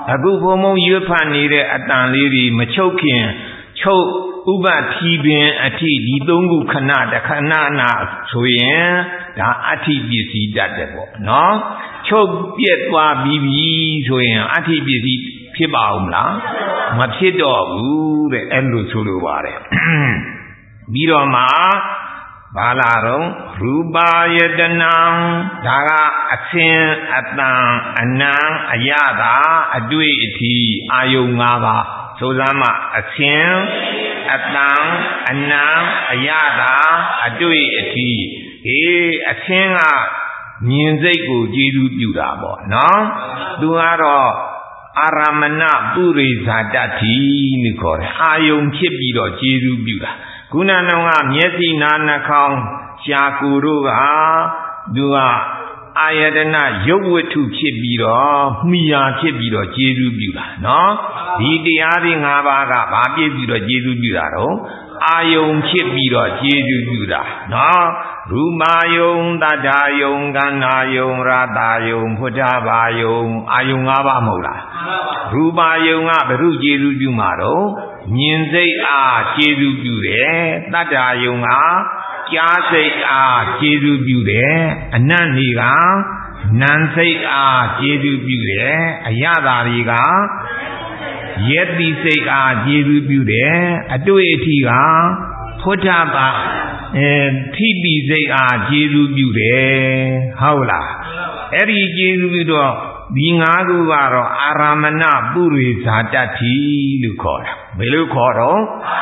အခုဘုံဘုံရွတ်ဖတ်နေတဲ့အတန်လေးတွေမချုပ်ခင်ချုပ်ဥပတိပင်အထိဒီသုံးခုခဏတခဏနာဆိုရင်ဒါအဋ္ဌိပစ္စည်းတတ်တယ်ပေါ့နော်ချုပ်ပြက်သွားပြီးပြီဆိုရင်အဋ္ဌိပစ္စည်းဖြစ်ပါဦးမလားမဖြစ်တော့ဘူးတဲ့အဲ့လိုဆိုလိုပါတယ်ပြီးတော့မှဘာလာတော့ရူပါယတနာဒါကအသင်အတန်အနံအယတာအတွေ့အထိအာယုံ၅ပါးဆိုစမ်းမှအသင်အတန်အနံအယတာအတွေ့အထိအေးအသင်ကမြင်စိတ်ကိုကျေစုပြုတာပေါ့နော်သူကတော့အာရမဏပုရိဇာတ္တိလို့ခေါ်တယ်အာယုံဖြစ်ပြီးတော့ကျေစုပြုတာခုနကမျက်စိနာနှာခေါင်းရှားကိုယ်တို့ကသူကအာယတနာရုပ်ဝတ္ထုဖြစ်ပြီးတော့မိယာဖြစ်ပြီးတော့ကျေစုပြုတာနော်ဒီတရားတွေ၅ပါးကဘာပြည့်ပြီးတော့ကျေစုပြုတာတော့အာယုံဖြစ်ပြီးတော့ကျေစုပြုတာနော်ရူမာယုံတတ္ထာယုံကန္နာယုံရတာယုံဖုဒ္ဓဘာယုံအာယုံ၅ပါးမဟုတ်လားရူပါယုံကဘုရုကျေစုပြုမှာတော့မြင်စိတ်အားကျေစုပြုတယ်တတ္ထာယုံကကြားစိတ်အားကျေစုပြုတယ်အနတ်တွေကနံစိတ်အားကျေစုပြုတယ်အယတာတွေကယက်တိစိတ်အားကျေစုပြုတယ်အတွေ့အထိကဖုဒ္ဓဘာအဲထိတိစိတ်အားကျေစုပြုတယ်ဟုတ်လားအဲ့ဒီကျေစုပြုတော့ဒီငါးခုကတော့အာရမဏပုရိဇာတ္တိလို့ခေါ်တာဘယ်လိုခေါ်တော့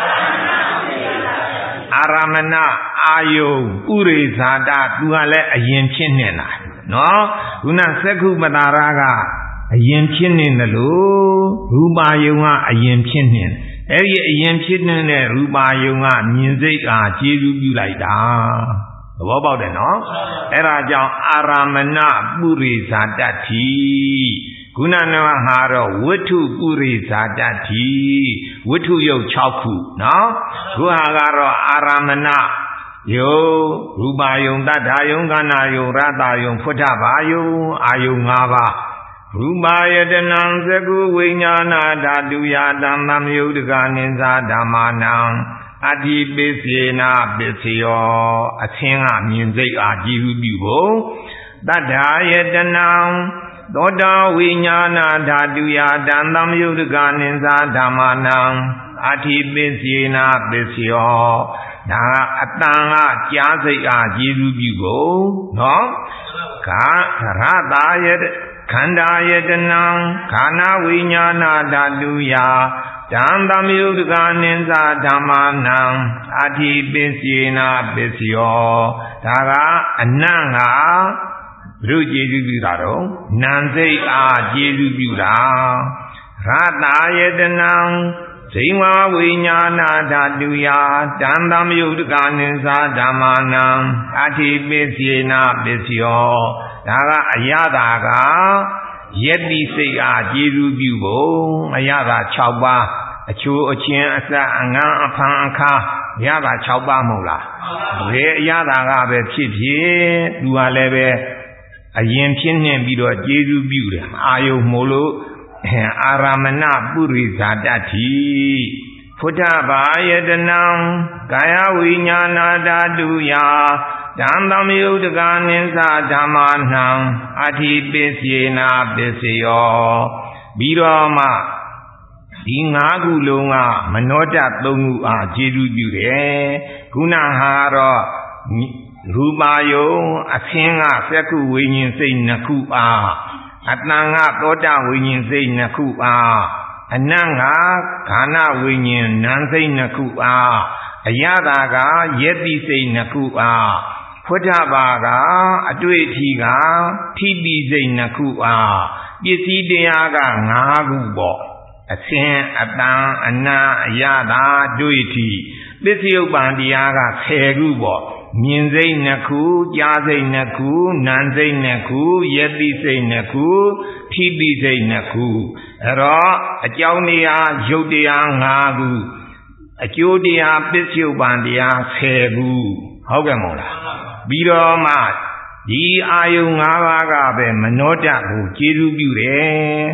အာရမဏအာယုပုရိဇာတသူကလည်းအရင်ဖြစ်နေတာနော်ခုနသက္ခုပတာရကအရင်ဖြစ်နေတယ်လို့ရူပါယုံကအရင်ဖြစ်နေတယ်အဲ့ဒီအရင်ဖြစ်နေတဲ့ရူပါယုံကမြင်စိတ်အားကျေစုပြုလိုက်တာသဘောပေါက်တယ်နော်အဲ့ဒါကြောင့်အာရမဏပုရိဇာတ္တိခုနကဟာတော့ဝတ္ထုပုရိဇာတ္တိဝတ္ထုယုတ်၆ခုနော်ခုဟာကတော့အာရမဏယုတ်ရူပါယုံတတ္ထာယုံကန္နာယုံရတယုံဖုဒ္ဓဘာယုံအာယုံ၅ပါးရူပါယတနံသကုဝိညာဏဓာတုယတံသမယုတ်တကနိသဓမ္မာနံအတ္တိပစ္စေနာပစ္စယောအသင်ကမြင်စိတ်အားကြည်ဟုပြုဖို့တတ္ထာယတနံသောတာဝိညာဏဓာတုယတံသမယုတ်တကနိသဓမ္မာနံအတ္တိပစ္စေနာပစ္စယောဒါအတန်ကကြားစိတ်အားကြည်ဟုပြုဖို့နော်ခါရတာယခန္ဓာယတနံခန္ဓာဝိညာဏဓာတုယတံသမယုတ်ကနိသဓမ္မာနံအတ္တိပစ္စေနာပစ္စယောဒါကအနံ့ကဘုရုကျေစုပြုတာတော့နံစိတ်အားကျေစုပြုတာရတာယတနံဇိဝဝိညာဏဓာတုယတံသမယုတ်ကနိသဓမ္မာနံအတ္တိပစ္စေနာပစ္စယောဒါကအယတာကယက်တိစိတ်အားကျေစုပြုဖို့အယတာ၆ပါးအချိုးအချင်းအစအငန်းအဖန်အခါအယတာ၆ပါးမဟုတ်လားဘယ်အယတာကပဲဖြစ်ဖြစ်သူကလည်းပဲအရင်ဖြစ်နေပြီးတော့ကျေစုပြုတယ်အာယုံမို့လို့အာရမဏပုရိဇာတ္တိဖုဒ္ဓဘာယတနံကာယဝိညာဏဓာတုယတံသမယုတ်တကနိသဓမ္မာနံအတ္တိပစ္စေနာပစ္စယောပြီးတော့မှဒီငါးခုလုံးကမနောတသုံးခုအားကျေစုပြုတယ်ခုနဟာတော့ရူပါယုံအသင်ကသက္ခုဝိညာဉ်စိတ်နှစ်ခုအားအတန်ကသောတာဝိညာဉ်စိတ်နှစ်ခုအားအနံ့ကခန္ဓာဝိညာဉ်နံစိတ်နှစ်ခုအားအယတာကယက်တိစိတ်နှစ်ခုအားဖုဒ္ဓဘာကအတွေ့အထိကထိတိစိတ်နှစ်ခုအားပစ္စည်းတရားက၅ခုပေါ့အသင်အတန်အနံ့အယတာတွေ့အထိပစ္စယုပ္ပံတရားက၁၀ခုပေါ့မြင်စိတ်နှစ်ခုကြားစိတ်နှစ်ခုနာမ်စိတ်နှစ်ခုယက်တိစိတ်နှစ်ခုထိတိစိတ်နှစ်ခုအဲ့တော့အကြောင်းတရားယုတ်တရား၅ခုအကျိုးတရားပစ္စယုပ္ပံတရား၁၀ခုဟုတ်ကဲ့မို့လားပြီးတော့မှဒီအာယုံ၅ပါးကပဲမနောတကိုကျေစုပြုတယ်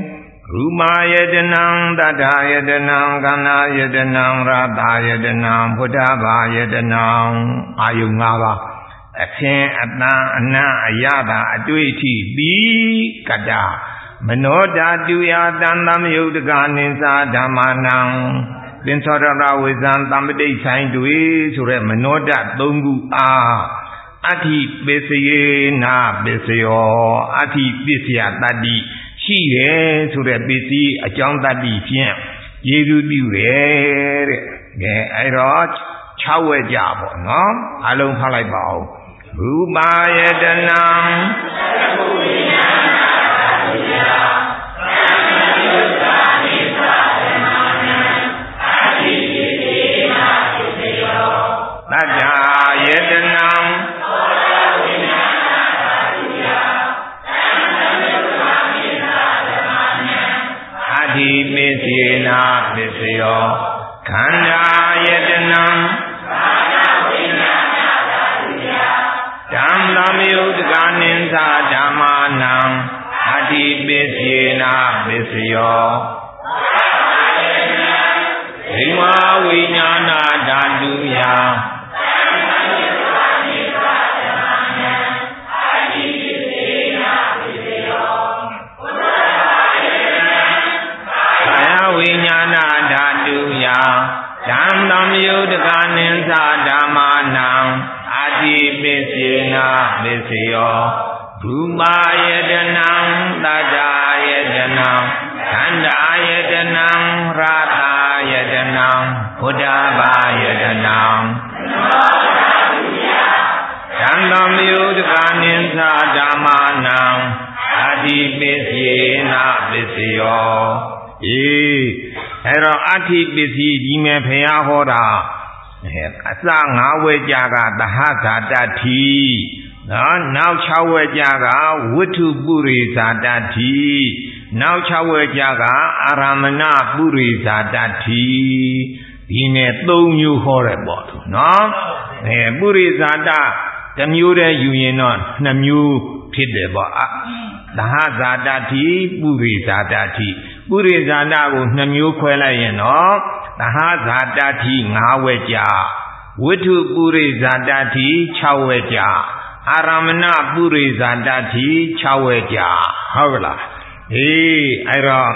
Rumayadanam Tadayadanam Ganayadanam Radayadanam Buddhavayadanam Ayungava Akin Atna Anna Ayada Adwiti Bi Kada Manoda Duya Dandam Yudaganinsa Damanam Vinsara Wizan Tamade Sain Dui Sure Manoda Dungu A Ati Besiye Na Besio Ati Besia Tadiရှိတယ်ဆိုတဲ့ပစ္စည်းအကြောင်းတတ္တိဖြင့်ယေရှုပြုတယ်တဲ့ကဲအဲ့တော့၆ဝက်ကြပေါ့နော်အလုံးဖတ်လိုက်ပါဦးရူပါယတနံသတ္တာယတနံAti Pisina Pisyo Khanda Yatanam Dhammam Yudganinsa Dhammanam Ati Pisina Pisyo Hima Vijnana Dhatuya Dhammam Yudganinsa Dhammanam Ati Pisina Pisyo Rumayadanam Tadayadanam Khandayadanam Ratayadanam Buddhavayadanam Dhammam Yudganinsa Dhammanam Ati Pisina Pisyo Ehအဲ့တော့အဋ္ဌိပစ္စည်းကြီးမဲ့ဖရာဟောတာအစ၅ဝဲကြကသဟဇာတတိနော်နောက်၆ဝဲကြကဝိထုပုရိဇာတတိနောက်၆ဝဲကြကအာရမဏပုရိဇာတတိဒီနဲ့၃မျိုးဟောတယ်ပေါ့နော်အဲပုရိဇာတတစ်မျိုးတည်းယူရင်တော့နှစ်မျိုးဖြစ်တယ်ပေါ့သဟဇာတတိပုရိဇာတတိပုရိဇာတကိုနှစ်မျိုးခွဲလိုက်ရင်တော့သဟဇာတတိ၅ဝက်ကြဝိထုပုရိဇာတတိ၆ဝက်ကြအာရမဏပုရိဇာတတိ၆ဝက်ကြဟုတ်ကလားအေးအဲ့တော့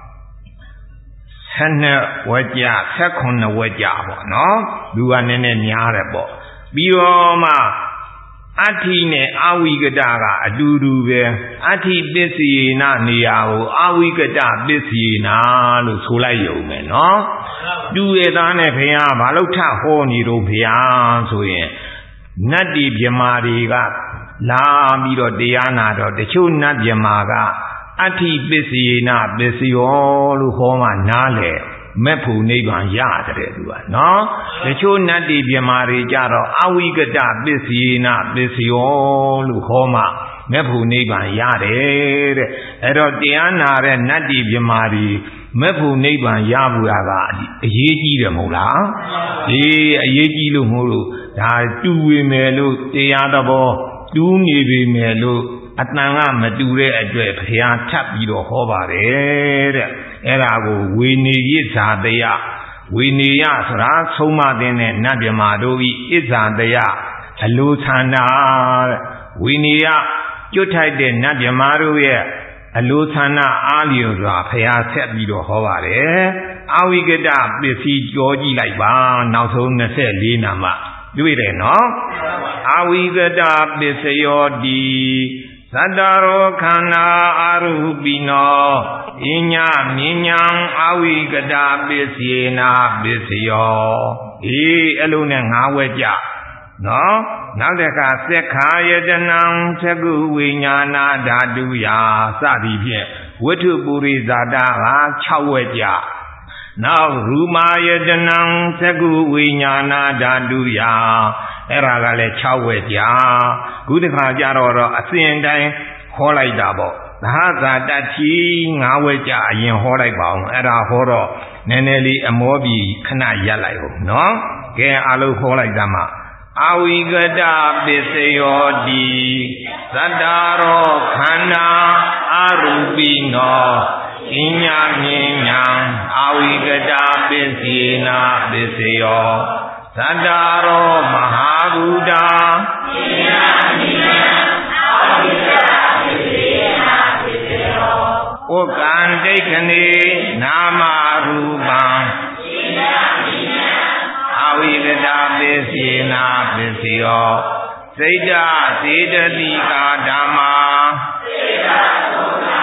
၁၂ဝက်ကြ၁၈ဝက်ကြပေါ့နော်လူကနည်းနည်းများတယ်ပေါ့ပြီးတော့မှအဋ္ဌိနဲ့အဝိကတကအတူတူပဲအဋ္ဌိပစ္စယေနနေရာကိုအဝိကတပစ္စယေနလို့ဆိုလိုက်ရုံပဲနော်တူရသားနဲ့ဘုရားဘာလို့ထဟောနေတော့ဘုရားဆိုရင်နတ်ဒီမြမာတွေကလာပြီးတော့တရားနာတော့တချို့နတ်မြမာကအဋ္ဌိပစ္စယေနပစ္စယောလို့ဟောမှနားလေမဲ့ဖို့နိဗ္ဗာန်ရတယ်သူကနော်တချို့နတ်တိပြမာတွေကြတော့အဝိကတပစ္စယေနပစ္စယောလို့ဟောမှမဲ့ဖို့နိဗ္ဗာန်ရတယ်တဲ့အဲ့တော့တရားနာတဲ့နတ်တိပြမာတွေမဲ့ဖို့နိဗ္ဗာန်ရဖို့ရကအရေးကြီးတယ်မဟုတ်လားဒီအရေးကြီးလို့မဟုတ်လို့ဒါတူဝေမယ်လို့တရားတော်တူးနေပြီမယ်လို့အတန်ကမတူတဲ့အတွက်ဘုရားထပ်ပြီးတော့ဟောပါတယ်တဲ့အဲ့ဒါကိုဝေနေရစ္ဆာတယဝေနေယဆိုတာဆုံးမတဲ့နတ်မြမာတို့ဤဣဇာတယအလိုဆန္ဒတဲ့ဝေနေယကျွတ်ထိုက်တဲ့နတ်မြမာတို့ရဲ့အလိုဆန္ဒအားလျော်စွာဘုရားဆက်ပြီးတော့ဟောပါတယ်အဝိကတပစ္စည်းကြောကြည့်လိုက်ပါနောက်ဆုံး၂၄နာမှာတွေ့တယ်နော်အဝိကတပစ္စယောတိသတ္တရောခန္ဓာအာရုပိနောအညမြညာအဝိကတပစ္စယေနာပစ္စယောအေးအဲ့လိုနဲ့ငါးဝဲကြနော်နောက်တစ်ခါသက္ခာယတနံသကုဝိညာဏဓာတုယာစသည်ဖြင့်ဝိထုပုရိဇာတက၆ဝဲကြနောက်ရူမာယတနံသကုဝိညာဏဓာတုယာအဲ့ဒါကလည်း၆ဝက်ကြာခုတစ်ခါကြတော့တော့အစဉ်တိုင်းဟောလိုက်တာပေါ့သဟဇာတတိ၅ဝက်ကြာအရင်ဟောလိုက်ပါအောင်အဲ့ဒါဟောတော့နည်းနည်းလေးအမောပြီခဏရပ်လိုက်ဟုတ်နော်ကဲအလုံးဟောလိုက်တာမှာအဝိကတပစ္စယောတိသတ္တရောခန္ဓာအရူပိနောအอิญญามิญญาอาวิกตาปิสีนาปิสโยสัตตาโรมหาบูตาอิญญามิญญาอาวิกตาปิสีนาปิสโยอุกขันติขณีนามารูปังอิญญามิญญาอาวิกตาปิสีนาปิสโยစိတ်ဓာစေတတိကာဓမ္မာစေတသုနာ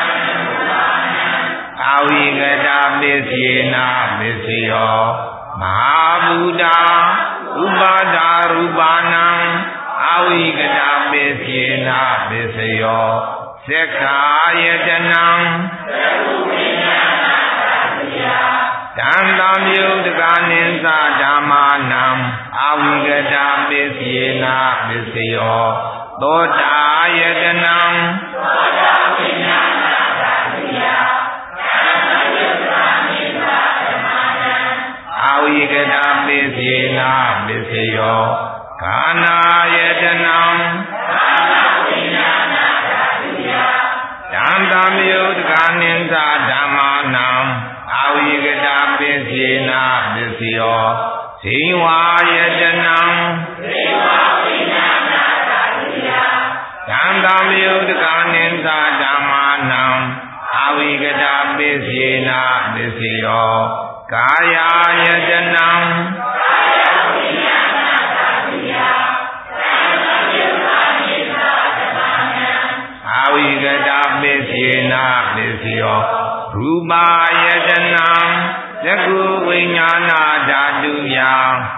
အာဝိကတာပစ္စေနာပစ္စယောမဟာဘူတာဥပါဒာရူပနံအာဝိကတာပစ္စေနာပစ္စယောသက္ခာယတနံသက္ခုဝိညာဏသတိယတံတံယုတကနိသဓမ္မာနံအာဝိကတာပစ္စေနာပစ္စယောသောတာယတနံသောတာဝိညာဏသတိယတံတံယုတကနိသဓမ္မာနံအာဝိကတာပစ္စေနာပစ္စယောခန္ဓာယတနံသာသဝိညာဏသတိယတံတံယုတကနိသဓမ္မာနံအာဝိကတာပစ္စေနာပစ္စယောဇိဝါယတနံဇိဝဝိညာဏသတိယတံတံယုတကနိသဓမ္မာနံအာဝိကတာပစ္စေနာပစ္စယောကာယယတနံကာယဝိညာဏသတိယတံတံယုတကနိသဓမ္မာနံအာဝိကတာပစ္စေနာပစ္စယောရူပါယတနံသက္ခုဝိညာဏဓာတုယံ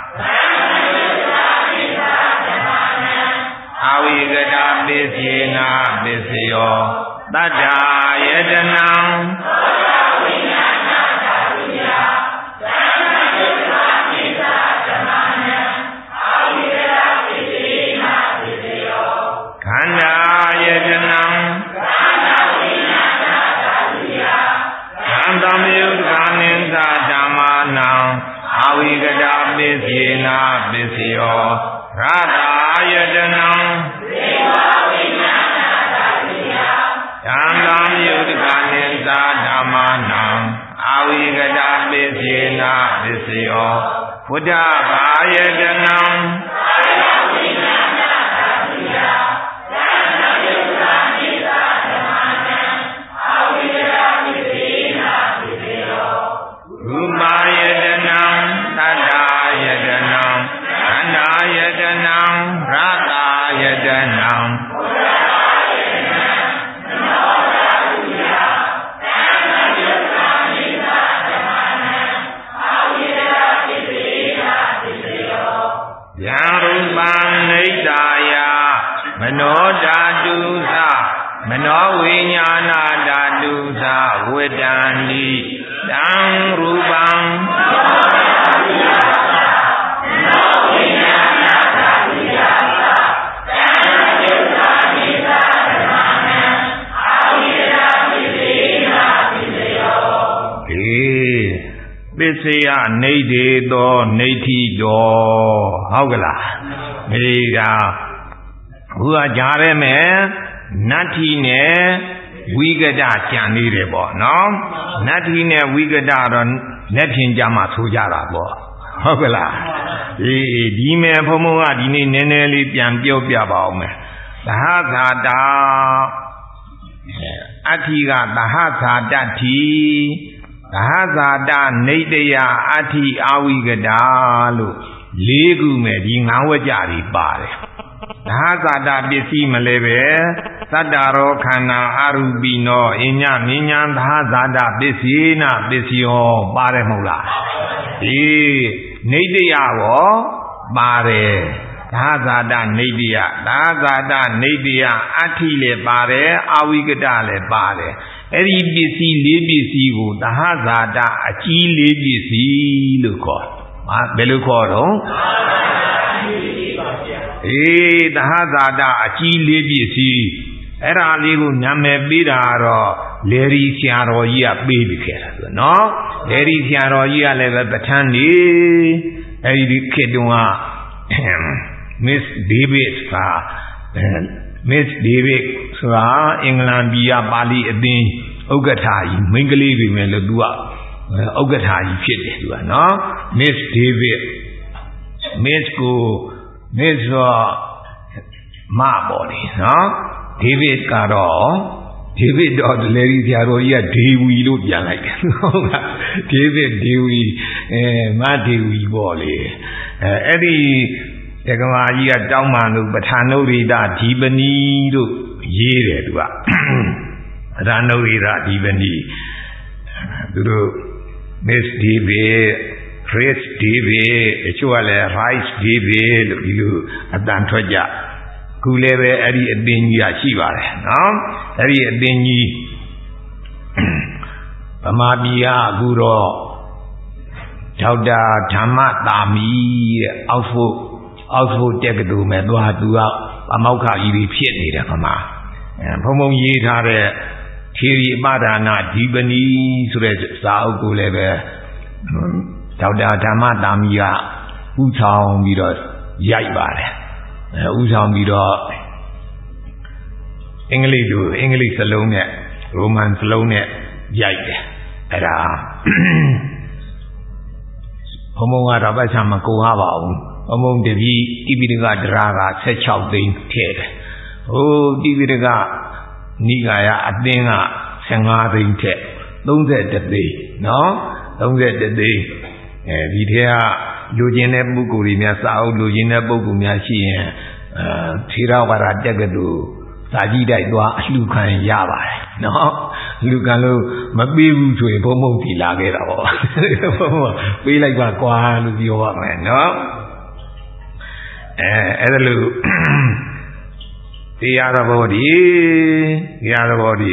အာဝိကတာပစ္စေနာပစ္စယောတတ္ထာယတနံသောတာဝိညာဏဓာတုယံသံဃာယုတနိသဓမ္မာနံအာဝိကတာပစ္စေနာပစ္စယောခန္ဓာယတနံသာသဝိညာဏဓာတုယံသံတံယုတကနိသဓမ္မာနံအာဝိကတာပစ္စေနာပစ္စယောရတာယတနံဇေဝဝိညာဏသတိယတံတံယုတကနိသဓမ္မာနံအာဝိကတာပစ္စေနာပစ္စယောဘုဒ္ဓဘာယတနံကာယဝိညာဏသတိယတံတံယုတကနိသဓမ္မာနံအာဝိကတာပစ္စေနာပစ္စယောရူပယတနံသတ္တာယတနံခန္ဓာယတနံရတာယတနံဘုရားယတနံနောဓာတုယတံတံယုတကနိသဓမ္မာနံအာဝိကတာပစ္စေနာပစ္စယောယံရူပံနိတ္တာယမနောဓာတုသမနောဝိညာဏဓာတုသဝေတံတိတံရူပံပစ္စယနေတေသောနေတိတော်ဟုတ်ကလားဒီကဘုရားကြားရဲမယ်နတ္ထိနဲ့ဝိကတကြံနေတယ်ပေါ့နော်နတ္ထိနဲ့ဝိကတတော့လက်ဖြင့်ကြမှာဆိုကြတာပေါ့ဟုတ်ကလားဒီဒီမယ်ဘုံဘုံကဒီနေ့နည်းနည်းလေးပြန်ပြောပြပါအောင်မယ်သဟဇာတာအဋ္ဌိကသဟဇာတတိသဟဇာတနေတယအဋ္ဌိအာဝိကတာလို့လေးခုမဲ့ဒီငါးဝကြတွေပါတယ်သဟဇာတပစ္စည်းမလဲပဲသတ္တရောခန္ဓာအရူပိနောအညမဉ္ဉံသဟဇာတပစ္စေနပစ္စယောပါတယ်မဟုတ်လားဒီနေတယရောပါတယ်သဟဇာတနေတယသဟဇာတနေတယအဋ္ဌိလည်းပါတယ်အာဝိကတလည်းပါတယ်အဲ့ဒီပစ္စည်းလေးပစ္စည်းကိုသဟဇာတအကြီးလေးပစ္စည်းလို့ခေါ်ဟာဘယ်လိုခေါ်တော့အေးသဟဇာတအကြီးလေးပစ္စည်းအဲ့ဒါလေးကိုနာမည်ပေးတာတော့လေရီဆရာတော်ကြီးကပေးပြီးခဲ့တာဆိုနော်လေရီဆရာတော်ကြီးကလည်းပဲပဋ္ဌာန်းနေအဲ့ဒီခေတ်တုန်းက Miss David က Miss David ဆိုတာအင်္ဂလန်ပြည်ကပါဠိအသင်းဥက္ကဋ္ဌကြီးမိန်းကလေးတွေမဲ့လို့သူကဥက္ကဋ္ဌကြီးဖြစ်တယ်သူကနော် Miss David Miss ကို Miss ဆိုမပေါ်တယ်နော် David ကတော့ David တော့လေဒီဆရာတော်ကြီးကဒေဝီလို့ပြန်လိုက်တယ်ဟုတ်လား David ဒေဝီအဲမဒေဝီပေါ့လေအဲအဲ့ဒီတက္ကမကြီးကတောင်းပန်လို့ပဋ္ဌာနုရိဒဓိပနီတို့ရေးတယ်သူကပဋ္ဌာနုရိဒဓိပနီသူတို့ Miss David Chris David အချို့ကလည်း Rice David လို့ဒီလိုအတန်ထွက်ကြခုလည်းပဲအဲ့ဒီအသင်းကြီးကရှိပါတယ်နော်အဲ့ဒီအသင်းကြီးဗမာပြည်ကအခုတော့ဒေါက်တာဓမ္မတာမီတဲ့အောက်ဖို့အောက်ဖို့တက်ကတူမဲ့သွားသူကဗမောက္ခကြီးဖြစ်နေတယ်ဗမာအဲဘုံဘုံရေးထားတဲ့ထေရီအပဒါနာဒီပနီဆိုတဲ့စာအုပ်ကိုလည်းပဲဒေါက်တာဓမ္မတာမီကဥဆောင်ပြီးတော့ရိုက်ပါတယ်အဲဥဆောင်ပြီးတော့အင်္ဂလိပ်လိုအင်္ဂလိပ်စလုံးနဲ့ရိုမန်စလုံးနဲ့ရိုက်တယ်အဲ့ဒါဘုံဘုံကတော့ပတ်ချာမကုန်ရပါဘူးဘုံဘုံတပည့်တိပိဋကဒရာကဆယ်ခြောက်သိန်းထည့်တယ်ဟိုတိပိဋကနိဂါယအသင်းကဆယ်ငါးသိန်းထက်သုံးဆယ်တစ်သိန်းနော်သုံးဆယ်တစ်သိန်းအဲဒီထဲကလူကျင်တဲ့ပုဂ္ဂိုလ်တွေများစာအုပ်လူကျင်တဲ့ပုဂ္ဂိုလ်များရှိရင်အဲထေရဝါဒတက်ကတူစာကြည့်တိုက်သွားအလှခံရပါတယ်နော်လူကလို့မပေးဘူးဆိုရင်ဘုံဘုံတီလာခဲ့တာပေါ့ပေးလိုက်ပါကွာလို့ပြောရမယ်နော်အဲအဲ့ဒါလို့တရားတော်ဘောဒီတရားတော်ဘောဒီ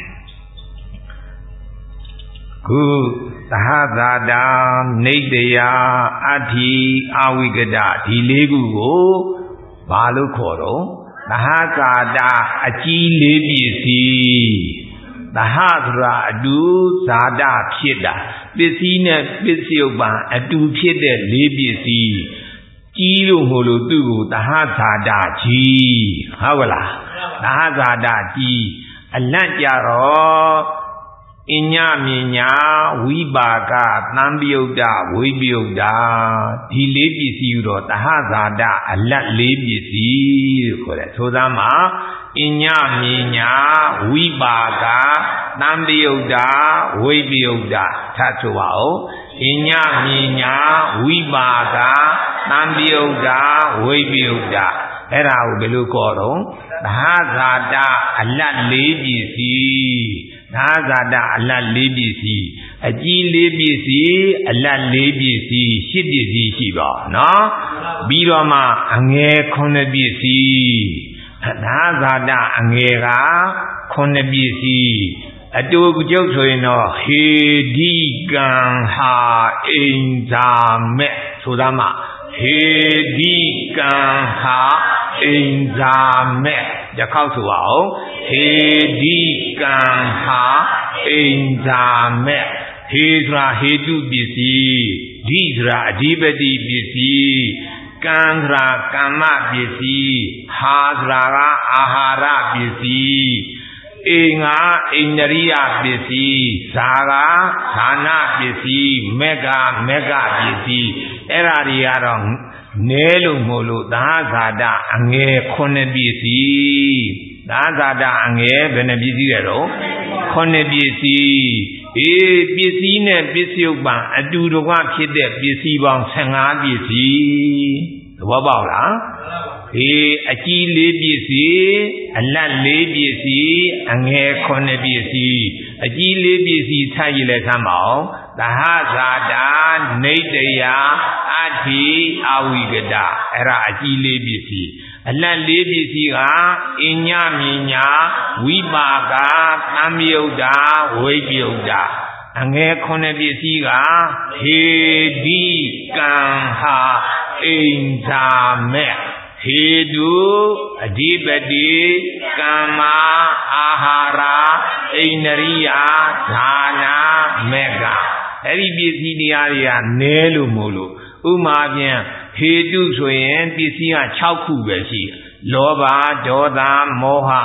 ခုသဟသာတာနေတရာအဋ္ဌိအဝိကတဒီလေးခုကိုဘာလို့ခေါ်တော့သဟကာတာအကြီးလေးပစ္စည်းသဟဆိုတာအတူဇာတဖြစ်တာပစ္စည်းနဲ့ပစ္စယုပ္ပံအတူဖြစ်တဲ့လေးပစ္စည်းကြီးလို့ဟိုလိုသူ့ကိုသဟဇာတကြီးဟုတ်ကလားသဟဇာတကြီးအလန့်ကြတော့အညမြညာဝိပါကသံပယုတ်တဝိပယုတ်တာဒီလေးပစ္စည်းယူတော့သဟဇာတအလတ်လေးပစ္စည်းလို့ခေါ်တယ်ဆိုသားမှာအညမြညာဝိပါကသံပယုတ်တဝိပယုတ်တာထပ်ဆိုပါဦးအညမြညာဝိပါကသံပယုတ်တဝိပယုတ်တာအဲ့ဒါကိုဘယ်လိုခေါ်တော့သဟဇာတအလတ်လေးပစ္စည်းသာဇာတအလတ်လေးပစ္စည်းအကြီးလေးပစ္စည်းအလတ်လေးပစ္စည်းရှစ်ပစ္စည်းရှိပါနော်ပြီးတော့မှအငယ်ခုနှစ်ပစ္စည်းသာဇာတအငယ်ကခုနှစ်ပစ္စည်းအတူကျုပ်ဆိုရင်တော့ဟေဒီကံဟာအိမ်ဇာမဲ့ဆိုသားမှဟေဒီကံဟာအိမ်ဇာမဲ့တစ်ခေါက်ဆိုပါဦးဟေဒီကံဟာအိမ်ဇာမဲ့ဟေဆိုတာဟေတုပစ္စည်းဒီဆိုတာအဓိပတိပစ္စည်းကံဆိုတာကမ္မပစ္စည်းဟာဆိုတာကအာဟာရပစ္စည်းအိမ်ကအိန္ဒြိယပစ္စည်းဇာကဌာနပစ္စည်းမေကမေကပစ္စည်းအဲ့ဒါတွေကတော့နဲလို့မို့လို့သာဇာတအငယ်ခုနှစ်ပစ္စည်းသာဇာတအငယ်ဘယ်နှပစ္စည်းလဲတော့ခုနှစ်ပစ္စည်းအေးပစ္စည်းနဲ့ပစ္စယုပ္ပံအတူတကွဖြစ်တဲ့ပစ္စည်းပေါင်းဆယ်ငါးပစ္စည်းသဘောပေါက်လားအေးအကြီးလေးပစ္စည်းအလတ်လေးပစ္စည်းအငယ်ခုနှစ်ပစ္စည်းအကြီးလေးပစ္စည်းထားရည်လဲဆမ်းပါအောင်သဟဇာတာနေတရာအဋ္ဌိအဝိကတအဲ့ဒါအကြီးလေးပစ္စည်းအလတ်လေးပစ္စည်းကအညမြညာဝိပါကသံယုတ်တာဝိပယုတ်တာအငယ်ခုနှစ်ပစ္စည်းကဟေဒီကံဟာအိမ်ဇာမဲ့ဟေတုအဓိပတိကမ္မာအာဟာရအိန္ဒြိယဌာနာမေကအဲ့ဒီပစ္စည်းတရားတွေကနဲလို့မို့လို့ဥမာပြန်ဟေတုဆိုရင်ပစ္စည်းက၆ခုပဲရှိလောဘဒေါသမောဟ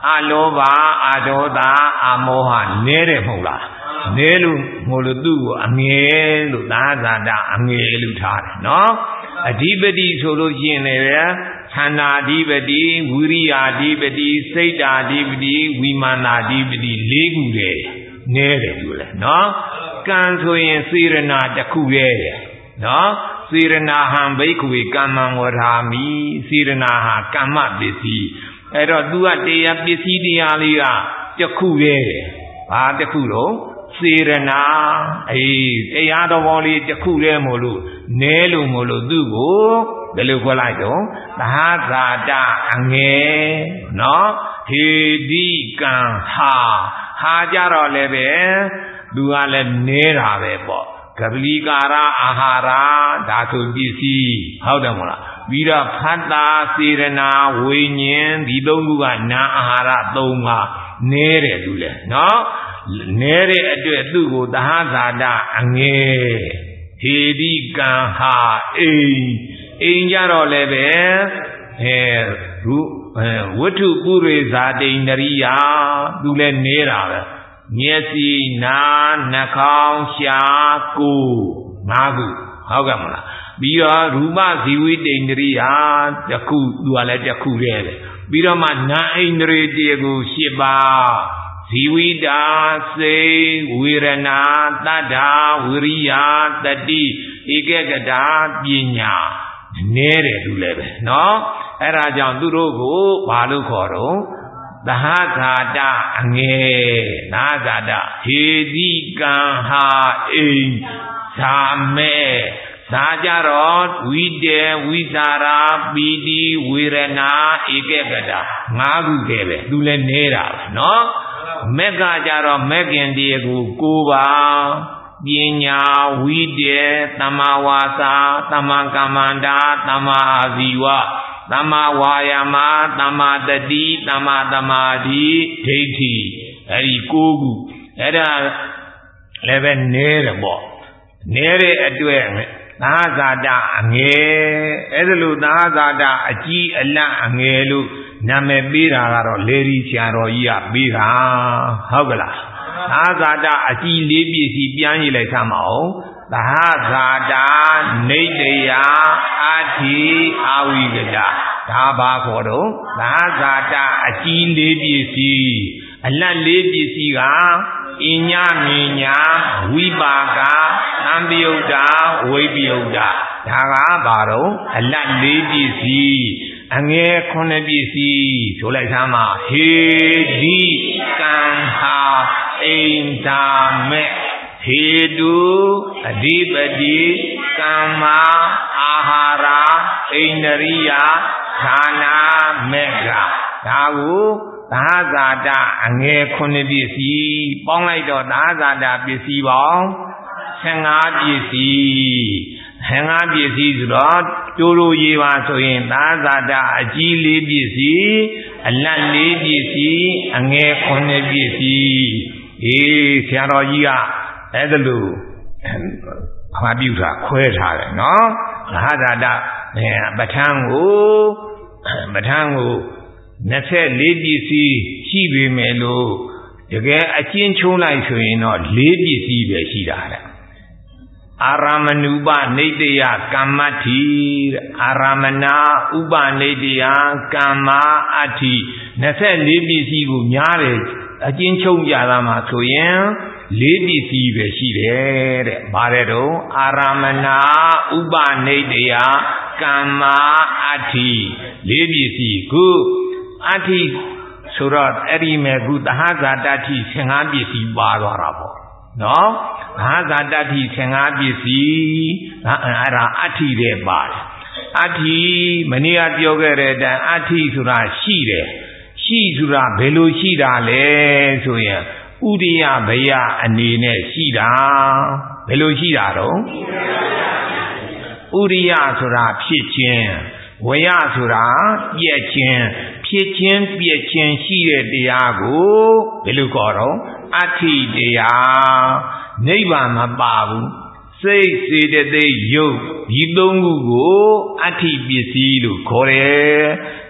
အလောဘအဒေါသအမောဟနဲတယ်မဟုတ်လားနဲလို့ငိုလို့သူ့ကိုအငယ်လို့သာဇာတအငယ်လို့ထားတယ်နော်အဓိပတိဆိုလို့ရှိရင်လည်းခန္ဓာအဓိပတိဝိရိယအဓိပတိစိတ်ဓာအဓိပတိဝိမာန်အဓိပတိလေးခုတည်းနဲတယ်လို့လေနော်ကံဆိုရင်စေရနာတစ်ခုတည်းတယ်နော်စေရနာဟံဘိက္ခဝေကမ္မံဝရာမိစေရနာဟာကမ္မပစ္စည်းအဲ့တော့ तू ကတရားပစ္စည်းတရားလေးကတစ်ခုတည်းတယ်ဘာတစ်ခုတော့စေရနာအေးတရားတော်ဘောလေးတစ်ခုတည်းမို့လို့နဲလို့မို့လို့သူ့ကိုဘယ်လိုခေါ်လိုက်တော့သဟဇာတအငယ်နော်ဟေတိကံဟာဟာကြတော့လည်းပဲသူကလည်းနဲတာပဲပေါ့ကပလီကာရအာဟာရဒါဆိုပစ္စည်းဟုတ်တယ်မဟုတ်လားပြီးတော့ဖတ်တာစေရနာဝိညာဉ်ဒီသုံးခုကနာအာဟာရသုံးပါးနဲတယ်သူလေနော်နဲတဲ့အတွက်သူ့ကိုသဟဇာတအငယ်ဟေတိကံဟာအိမ်အိမ်ကြတော့လည်းပဲအဲရူဝတ္ထုပုရိဇာတိန္ဒရိယာသူလည်းနေတာပဲမျက်စိနားနှာခေါင်းရှားကိုယ်ငါးခုဟုတ်ကဲ့မလားပြီးတော့ရူပဇီဝိတိန္ဒရိယာတစ်ခုသူကလည်းတစ်ခုတည်းပဲပြီးတော့မှနာဣန္ဒြေတည်းကိုရှစ်ပါးဇီဝိတာစေဝေရဏတတ္ထာဝိရိယတတိဧကဂတာပညာနဲတယ်သူလည်းပဲเนาะအဲ့ဒါကြောင့်သူတို့ကိုဘာလို့ခေါ်တော့သဟဇာတအငယ်နာဇာတဟေတိကံဟာအိမ်ဇာမဲဇာကြတော့ဝိတေဝိသရာပီတိဝေရဏဧကဂတာငါးခုတည်းပဲသူလည်းနေတာပဲเนาะမက်ကကြတော့မက်ကင်တရားကိုကိုးပါပညာဝိတေသမ္မာဝါစာသမ္မာကမ္မန္တာသမ္မာအာဇီဝသမ္မာဝါယာမသမ္မာတတိသမ္မာသမာဓိဒိဋ္ဌိအဲဒီကိုးခုအဲ့ဒါလည်းပဲနဲတယ်ပေါ့နဲတဲ့အတွက်သဟဇာတအငယ်အဲ့ဒါလို့သဟဇာတအကြီးအလတ်အငယ်လို့နာမည်ပေးတာကတော့လေဒီဆရာတော်ကြီးကပေးတာဟုတ်ကလားသဟဇာတအကြီးလေးပြည့်စီပြန်ရေးလိုက်သမ်းမအောင်သဟဇာတနေတရာအဋ္ဌိအာဝိကတဒါဘာခေါ်တော့သဟဇာတအကြီးလေးပြည့်စီအလတ်လေးပြည့်စီကအညမြညာဝိပါကသံပယုတ်တာဝိပယုတ်တာဒါကဘာတော့အလတ်လေးပြည့်စီအငယ်ခုနှစ်ပြည့်စီဆိုလိုက်သမ်းမှာဟေတိကံဟာအိန္ဒာမေဟေတုအဓိပတိကမ္မာအာဟာရအိန္ဒရိယဌာနာမေကဒါကိုသဟဇာတအငယ်ခုနှစ်ပစ္စည်းပေါင်းလိုက်တော့သဟဇာတပစ္စည်းပေါင်းဆယ်ငါးပစ္စည်းဆယ်ငါးပစ္စည်းဆိုတော့တိုးလို့ရေးပါဆိုရင်သဟဇာတအကြီးလေးပစ္စည်းအလတ်လေးပစ္စည်းအငယ်ခုနှစ်ပစ္စည်းအေးဆရာတော်ကြီးကအဲ့ဒါလို့အမှားပြုတာခွဲထားတယ်နော်သဟဇာတပဋ္ဌာန်းကိုပဋ္ဌာန်းကိုနှစ်ဆက်လေးပစ္စည်းရှိပေမဲ့လို့တကယ်အကျဉ်းချုံးလိုက်ဆိုရင်တော့လေးပစ္စည်းပဲရှိတာတဲ့အာရမဏုပနေတယကမ္မတ္ထိအာရမဏဥပနေတယကမ္မအတ္ထိနှစ်ဆက်လေးပစ္စည်းကိုများတယ်အကျဉ်းချုံးကြတာမှာဆိုရင်လေးပစ္စည်းပဲရှိတယ်တဲ့။ဘာတဲ့တော့အာရမဏဥပနေတယကမ္မအတ္ထိလေးပစ္စည်းခုအတ္ထိဆိုတော့အဲ့ဒီမဲ့ခုသဟဇာတ္ထိဆယ်ငါးပစ္စည်းပါသွားတာပေါ့နော်သဟဇာတ္ထိဆယ်ငါးပစ္စည်းအဲ့ဒါအတ္ထိတဲ့ပါတယ်အတ္ထိမနေ့ကပြောခဲ့တဲ့အတိုင်းအတ္ထိဆိုတာရှိတယ်ရှိဆိုတာဘယ်လိုရှိတာလဲဆိုရင်ဥဒိယဘယအနေနဲ့ရှိတာဘယ်လိုရှိတာတော့ဥဒိယဆိုတာဖြစ်ခြင်းဝယဆိုတာပြည့်ခြင်းဖြစ်ခြင်းပြည့်ခြင်းရှိတဲ့တရားကိုဘယ်လိုခေါ်တော့အဋ္ဌိတရားနိဗ္ဗာန်မပါဘူးစိတ်စေတသိက်ယုတ်ဒီသုံးခုကိုအဋ္ဌိပစ္စည်းလို့ခေါ်တယ်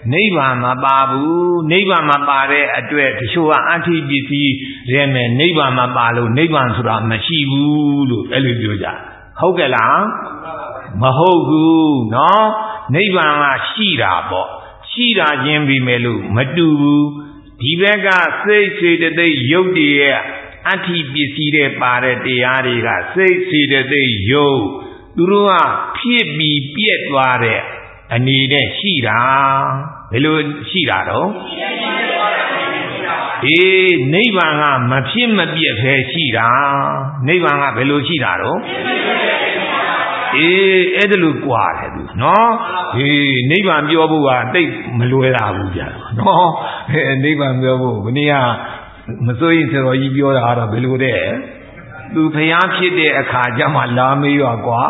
နိဗ္ဗာန်မပါဘူးနိဗ္ဗာန်မပါတဲ့အတွက်တချို့ကအဋ္ဌိပစ္စည်းရဲမယ်နိဗ္ဗာန်မပါလို့နိဗ္ဗာန်ဆိုတာမရှိဘူးလို့အဲ့လိုပြောကြဟုတ်ကဲ့လားမဟုတ်ဘူးနော်နိဗ္ဗာန်ကရှိတာပေါ့ရှိတာချင်းပြီးမယ်လို့မတူဘူးဒီဘက်ကစိတ်စေတသိက်ယုတ်တည်းရဲ့အဋ္ဌိပစ္စည်းတွေပါတဲ့တရားတွေကစိတ်စေတသိက်ယုတ်သူတို့ကဖြစ်ပြီးပြက်သွားတဲ့အနေနဲ့ရှိတာဘယ်လိုရှိတာတော့အေးနိဗ္ဗာန်ကမဖြစ်မပြက်ပဲရှိတာနိဗ္ဗာန်ကဘယ်လိုရှိတာတော့အေးအဲ့ဒါလို့ကြွားတယ်သူနော်အေးနိဗ္ဗာန်ပြောဖို့ကတိတ်မလွယ်တာဘူးကြာနော်အဲနိဗ္ဗာန်ပြောဖို့ဘယ်နည်းကမစိုးရင်ဆရာကြီးပြောတာတော့ဘယ်လိုတဲ့သူဖျားဖြစ်တဲ့အခါကျမှလာမေးရောကွာ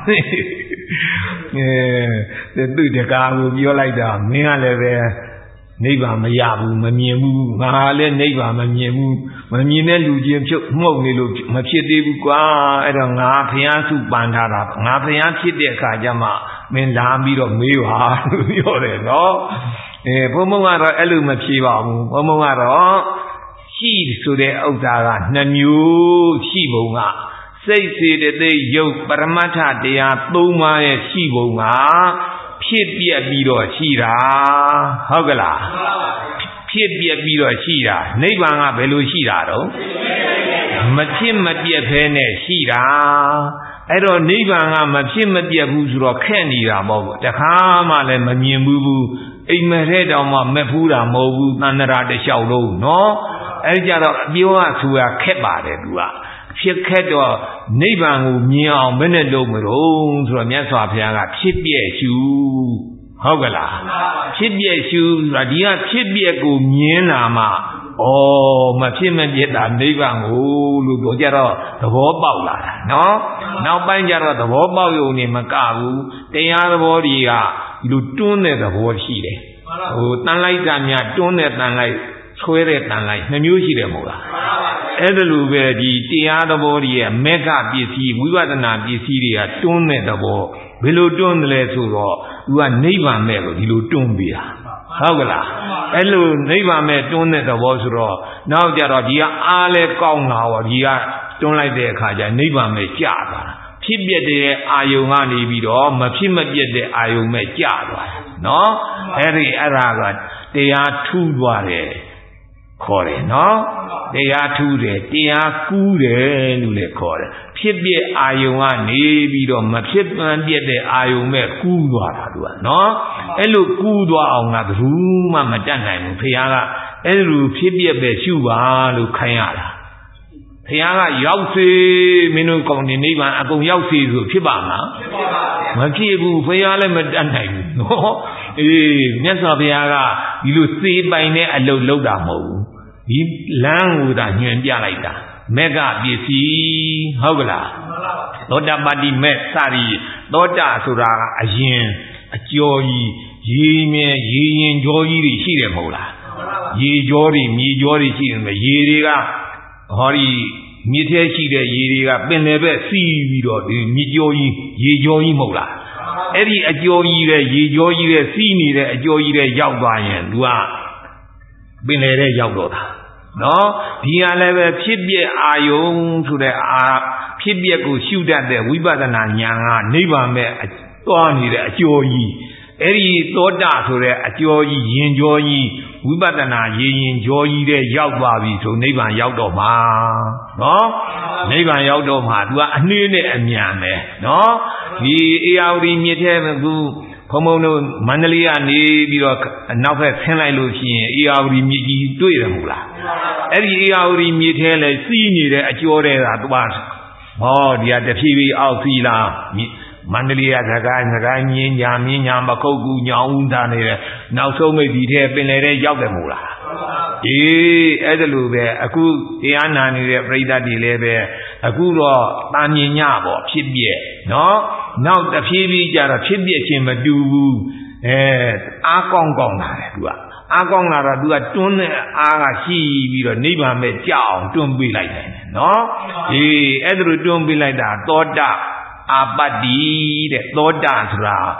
အဲသူတကားကိုပြောလိုက်တာမင်းကလည်းပဲနိဗ္ဗာန်မရဘူးမမြင်ဘူးငါလည်းနိဗ္ဗာန်မမြင်ဘူးမမြင်တဲ့လူချင်းဖြုတ်မှုတ်နေလို့မဖြစ်သေးဘူးကွာအဲ့တော့ငါဖျားစုပန်ထားတာငါဖျားဖြစ်တဲ့အခါကျမှမင်းလာပြီးတော့မေးပါလို့ပြောတယ်နော်အဲဘုံဘုံကတော့အဲ့လိုမဖြေပါဘူးဘုံဘုံကတော့ရှိဆိုတဲ့ဥစ္စာကနှစ်မျိုးရှိပုံကစိတ်စေတသိက်ယုတ်ပရမတ္ထတရားသုံးပါးရဲ့ရှိပုံကဖြစ်ပြက်ပြီးတော့ရှိတာဟုတ်ကလားဖြစ်ပြက်ပြီးတော့ရှိတာနိဗ္ဗာန်ကဘယ်လိုရှိတာတော့မဖြစ်မပြက်ဖဲနဲ့ရှိတာအဲ့တော့နိဗ္ဗာန်ကမဖြစ်မပြက်ဘူးဆိုတော့ခက်နေတာမဟုတ်ဘူးတခါမှလည်းမမြင်ဘူးဘူးအိမ်မထဲတောင်မှမက်ဖူးတာမဟုတ်ဘူးသန္တရာတစ်လျှောက်လုံးနော်အဲ့ကြတော့အပြောကဆိုရခက်ပါတယ်သူကဖြစ်ခက်တော့နိဗ္ဗာန်ကိုမြင်အောင်ဘယ်နဲ့လုပ်မလို့ဆိုတော့မြတ်စွာဘုရားကဖြစ်ပြည့်ရှုဟုတ်ကလားဖြစ်ပြည့်ရှုဆိုတာဒီကဖြစ်ပြည့်ကိုမြင်လာမှဩမဖြစ်မပြည့်တာနိဗ္ဗာန်ကိုလို့ပြောကြတော့သဘောပေါက်လာတာနော်နောက်ပိုင်းကျတော့သဘောပေါက်ရုံနဲ့မကဘူးတရားသဘောတွေကလူတွန်းတဲ့သဘောရှိတယ်ဟိုတန်လိုက်တာများတွန်းတဲ့တန်လိုက်ဆွဲတဲ့တန်လိုက်နှမျိုးရှိတယ်မဟုတ်လားအဲ့ဒါလိုပဲဒီတရားသဘောတွေရဲ့မေဃပစ္စည်းဝိပဿနာပစ္စည်းတွေကတွန်းတဲ့သဘောဘယ်လိုတွန်းတယ်လဲဆိုတော့သူကနိဗ္ဗာန်မဲ့လို့ဒီလိုတွန်းပေးတာဟုတ်ကလားအဲ့လိုနိဗ္ဗာန်မဲ့တွန်းတဲ့သဘောဆိုတော့နောက်ကြတော့ဒီကအားလဲကောင်းလာတော့ဒီကတွန်းလိုက်တဲ့အခါကျနိဗ္ဗာန်မဲ့ကြာသွားတာဖြစ်ပြတဲ့အာယုံကနေပြီးတော့မဖြစ်မပြတဲ့အာယုံမဲ့ကြာသွားတာနော်အဲ့ဒီအဲ့ဒါကတရားထူးသွားတယ်ခေါ်တယ်နော်တရားထူးတယ်တရားကူးတယ်လို့လည်းခေါ်တယ်ဖြစ်ပြအာယုံကနေပြီးတော့မဖြစ်ပန်းပြတဲ့အာယုံမဲ့ကူးသွားတာသူကနော်အဲ့လိုကူးသွားအောင်ကဘယ်သူမှမတတ်နိုင်ဘူးဖခင်ကအဲ့လိုဖြစ်ပြပဲရှုပါလို့ခိုင်းရတာဖခင်ကရောက်စေမင်းတို့ကောင်းနေနိဗ္ဗာန်အကုန်ရောက်စေဆိုဖြစ်ပါမလားမဖြစ်ဘူးဖခင်လည်းမတတ်နိုင်ဘူးနော်အေးမြတ်စွာဘုရားကဒီလိုစေပိုင်တဲ့အလုပ်လုပ်တာမဟုတ်ဘူးဒီလမ်းကိုသာညွှန်ပြလိုက်တာမေဃပစ္စည်းဟုတ်ကလားသောတာပတ္တိမေစရီသောတာဆိုတာကအရင်အကျော်ကြီးရေမြဲရေရင်ကြောကြီးတွေရှိတယ်မဟုတ်လားရေကြောတွေမြေကြောတွေရှိတယ်မယ်ရေတွေကဟောဒီမြေထဲရှိတဲ့ရေတွေကပင်လယ်ဘက်စီးပြီးတော့ဒီမြေကြောကြီးရေကြောကြီးမဟုတ်လားအဲ့ဒီအကျော်ကြီးတဲ့ရေကြောကြီးတဲ့စီးနေတဲ့အကျော်ကြီးတဲ့ရောက်သွားရင်သူကပင်လယ်ထဲရောက်တော့တာနော်ဒီဟာလည်းပဲဖြစ်ပြအာယုံဆိုတဲ့အာဖြစ်ပြကိုရှုတတ်တဲ့ဝိပဿနာဉာဏ်ကနိဗ္ဗာန်မဲ့သွားနေတဲ့အကျော်ကြီးအဲ့ဒီသောတာဆိုတဲ့အကျော်ကြီးယင်ကျော်ကြီးဝိပဿနာရေရင်ကျော်ကြီးတဲ့ရောက်သွားပြီဆိုနိဗ္ဗာန်ရောက်တော့မှာနော်နိဗ္ဗာန်ရောက်တော့မှာ तू ကအနှေးနဲ့အမြန်ပဲနော်ဒီအေယာဝတီမြစ်ထဲမှာ तू ဘုံဘုံတို့မန္တလေးကနေပြီးတော့နောက်ဘက်ဆင်းလိုက်လို့ရှိရင်အေယာဝတီမြစ်ကြီးတွေ့တယ်မဟုတ်လားအဲ့ဒီအေယာဝတီမြစ်ထဲလဲစီးနေတဲ့အကျော်တဲ့က तू ဟောဒီကတဖြည်းဖြည်းအောက်စီးလာမန္တလေးကစကားစကားမြင်းညာမြင်းညာမခုတ်ကူညောင်းဦးသားနေတဲ့နောက်ဆုံးမိတ်ဒီထဲပင်လယ်ထဲရောက်တယ်မဟုတ်လားအေးအဲ့ဒါလိုပဲအခုတရားနာနေတဲ့ပရိသတ်တွေလည်းပဲအခုတော့တာမြင်ညပေါ့ဖြစ်ပြက်နော်နောက်တဖြည်းဖြည်းကြတော့ဖြစ်ပြက်ခြင်းမတူဘူးအဲအားကောင်းကောင်းလာတယ်သူကအားကောင်းလာတော့သူကတွန်းတဲ့အားကရှိပြီးတော့နိဗ္ဗာန်ပဲကြောက်အောင်တွန်းပေးလိုက်တယ်နော်အေးအဲ့ဒါလိုတွန်းပေးလိုက်တာသောတာအာပတ္တိတဲ့သောတာဆိုတာ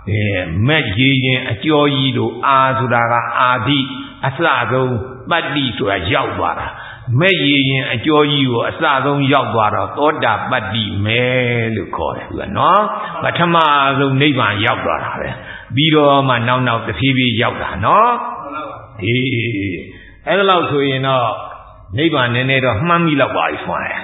မဲ့ရေရင်အကျော်ကြီးတို့အာဆိုတာကအာတိအစဆုံးပတ္တိဆိုတာရောက်သွားတာမဲ့ရေရင်အကျော်ကြီးကိုအစဆုံးရောက်သွားတော့သောတာပတ္တိမဲလို့ခေါ်တယ်သူကနော်ပထမဆုံးနိဗ္ဗာန်ရောက်သွားတာပဲပြီးတော့မှနောက်နောက်တစ်ဖြည်းဖြည်းရောက်တာနော်အေးအဲ့ဒါလို့ဆိုရင်တော့နိဗ္ဗာန်နည်းနည်းတော့မှန်းမိလောက်ပါပြီဆွမ်းတယ်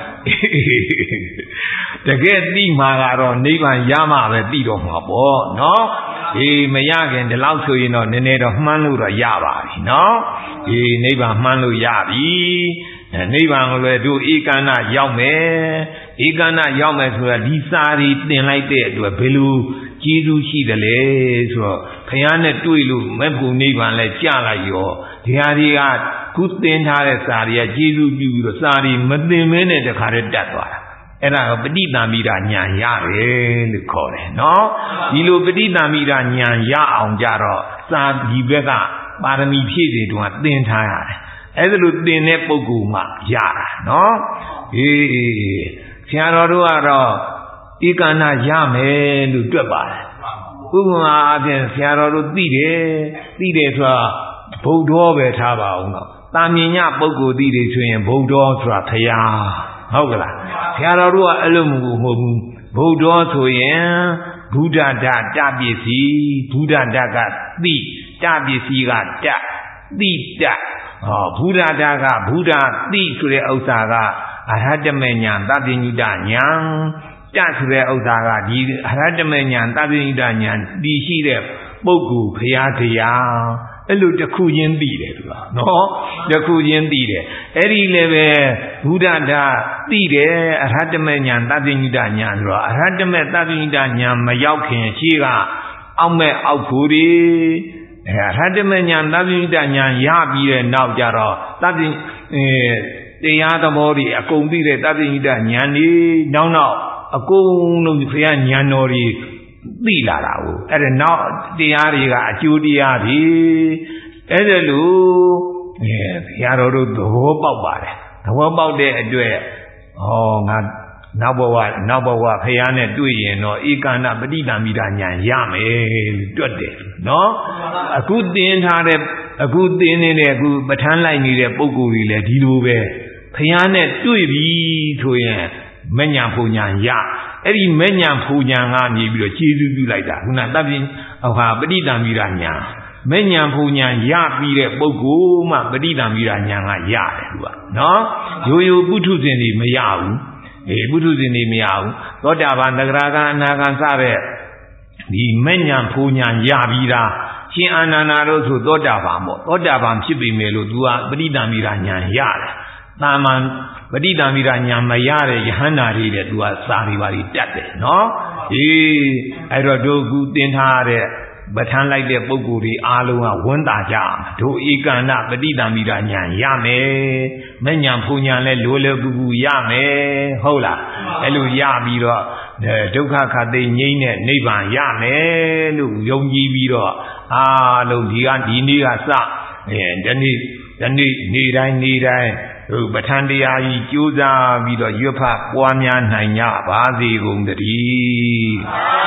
တကယ်သိမှာကတော့နိဗ္ဗာန်ရမှပဲသိတော့မှာပေါ့နော်အေးမရခင်ဒီလောက်ဆိုရင်တော့နည်းနည်းတော့မှန်းလို့တော့ရပါပြီနော်အေးနိဗ္ဗာန်မှန်းလို့ရပြီနိဗ္ဗာန်ကိုလည်းတို့ဧကန္နရောက်မယ်ဧကန္နရောက်မယ်ဆိုတာဒီစာရီတင်လိုက်တဲ့အတွက်ဘယ်လိုကျေးဇူးရှိတယ်လဲဆိုတော့ခရမ်းနဲ့တွေ့လို့မဲ့ဖို့နိဗ္ဗာန်လဲကြလိုက်ရောဒီဟာတွေကခုသင်ထားတဲ့စာရီကကျေးဇူးပြုပြီးတော့စာရီမသင်မင်းနဲ့တခါတည်းတက်သွားတာအဲ့ဒါကပဋိသင်္မိတာဉာဏ်ရတယ်လို့ခေါ်တယ်နော်ဒီလိုပဋိသင်္မိတာဉာဏ်ရအောင်ကြတော့စာဒီဘက်ကပါရမီဖြည့်တွေတုန်းကသင်ထားရတယ်အဲ့ဒါလိုသင်တဲ့ပုဂ္ဂိုလ်မှရတာနော်အေးဆရာတော်တို့ကတော့ဧကန္နရမယ်လို့တွက်ပါတယ်ဥပမာအပြင်ဆရာတော်တို့သိတယ်သိတယ်ဆိုတာဗုဒ္ဓောပဲထားပါအောင်တော့တာမြင်ညပုဂ္ဂိုလ်သိတယ်ဆိုရင်ဗုဒ္ဓောဆိုတာဖရာဟုတ်ကလားဆရာတော်တို့ကအဲ့လိုမဟုတ်ဘူးဗုဒ္ဓောဆိုရင်ဘုဒ္ဓဓာတပစ္စည်းဘုဒ္ဓဓာကသိတပစ္စည်းကတသိတဟောဘုဒ္ဓဓာကဘုဒ္ဓသိဆိုတဲ့ဥစ္စာကအရဟတမေညာတပ္ပညုတညာတဆိုတဲ့ဥစ္စာကဒီအရဟတမေညာတပ္ပညုတညာတည်ရှိတဲ့ပုဂ္ဂိုလ်ဘုရားတရားအဲ့လိုတစ်ခုချင်းသိတယ်သူကနော်တစ်ခုချင်းသိတယ်အဲ့ဒီလည်းပဲဘုဒ္ဓဓာသိတယ်အရဟတမေညာတပ္ပညုတညာဆိုတော့အရဟတမေတပ္ပညုတညာမရောက်ခင်ရှေ့ကအောက်မဲ့အောက်ဖို့တွေအဲအရဟတမေညာတပ္ပညုတညာရပြီးတဲ့နောက်ကြတော့တပ္ပအဲတရားသဘောတွေအကုန်သိတဲ့တပ္ပညုတညာနေနောက်နောက်အကုန်လုံးဘုရားဉာဏ်တော်တွေသိလာတာကိုအဲ့ဒါနောက်တရားတွေကအကျိုးတရားတွေအဲ့ဒါလို့အဲဘုရားတော်တို့သဘောပေါက်ပါတယ်သဘောပေါက်တဲ့အတွက်ဟောငါနောက်ဘဝနောက်ဘဝဘုရားနဲ့တွေ့ရင်တော့ဧကန္နပဋိသင်္မိတာဉာဏ်ရမယ်လို့တွက်တယ်နော်အခုသင်ထားတဲ့အခုသင်နေတဲ့အခုပဋ္ဌာန်းလိုက်နေတဲ့ပုဂ္ဂိုလ်တွေလည်းဒီလိုပဲဘုရားနဲ့တွေ့ပြီဆိုရင်မဉ္ဇဉ်ပူညာရအဲ့ဒီမဉ္ဇဉ်ပူညာကနေပြီးတော့ခြေစုပြုလိုက်တာခုနတပ်ပြဟောဟာပဋိသင်္မိတာညာမဉ္ဇဉ်ပူညာရပြီးတဲ့ပုဂ္ဂိုလ်မှပဋိသင်္မိတာညာကရတယ်သူကနော်ရိုးရိုးပုထုဇဉ်တွေမရဘူးအေးပုထုဇဉ်တွေမရဘူးသောတာပန်သဂရကအနာဂံစတဲ့ဒီမဉ္ဇဉ်ပူညာရပြီးတာရှင်အာနန္ဒာတို့ဆိုသောတာပန်ပေါ့သောတာပန်ဖြစ်ပြီမယ်လို့သူကပဋိသင်္မိတာညာရတယ်တာမန်ပဋိသင်္မိတာညာမရတဲ့ယဟန္တာတွေတဲ့သူကစာတွေပါတွေတတ်တယ်နော်အေးအဲ့တော့တို့ကူသင်ထားတဲ့ပဋ္ဌာန်းလိုက်တဲ့ပုဂ္ဂိုလ်တွေအားလုံးကဝန်တာကြတို့ဧကန္နပဋိသင်္မိတာညာရမယ်မဉ္ဇဉ်ပူညာလဲလိုလိုကူကူရမယ်ဟုတ်လားအဲ့လိုရပြီးတော့ဒုက္ခခတ်သိငြိမ်းတဲ့နိဗ္ဗာန်ရမယ်လို့ယုံကြည်ပြီးတော့အားလုံးဒီကဒီနေ့ကစအဲဒီနေ့ဒီနေ့နေ့တိုင်းနေ့တိုင်းတို့ပဋ္ဌာန်းတရားကြီးကြိုးစားပြီးတော့ရွတ်ဖတ်ပွားများနိုင်ကြပါစေကုန်သတည်း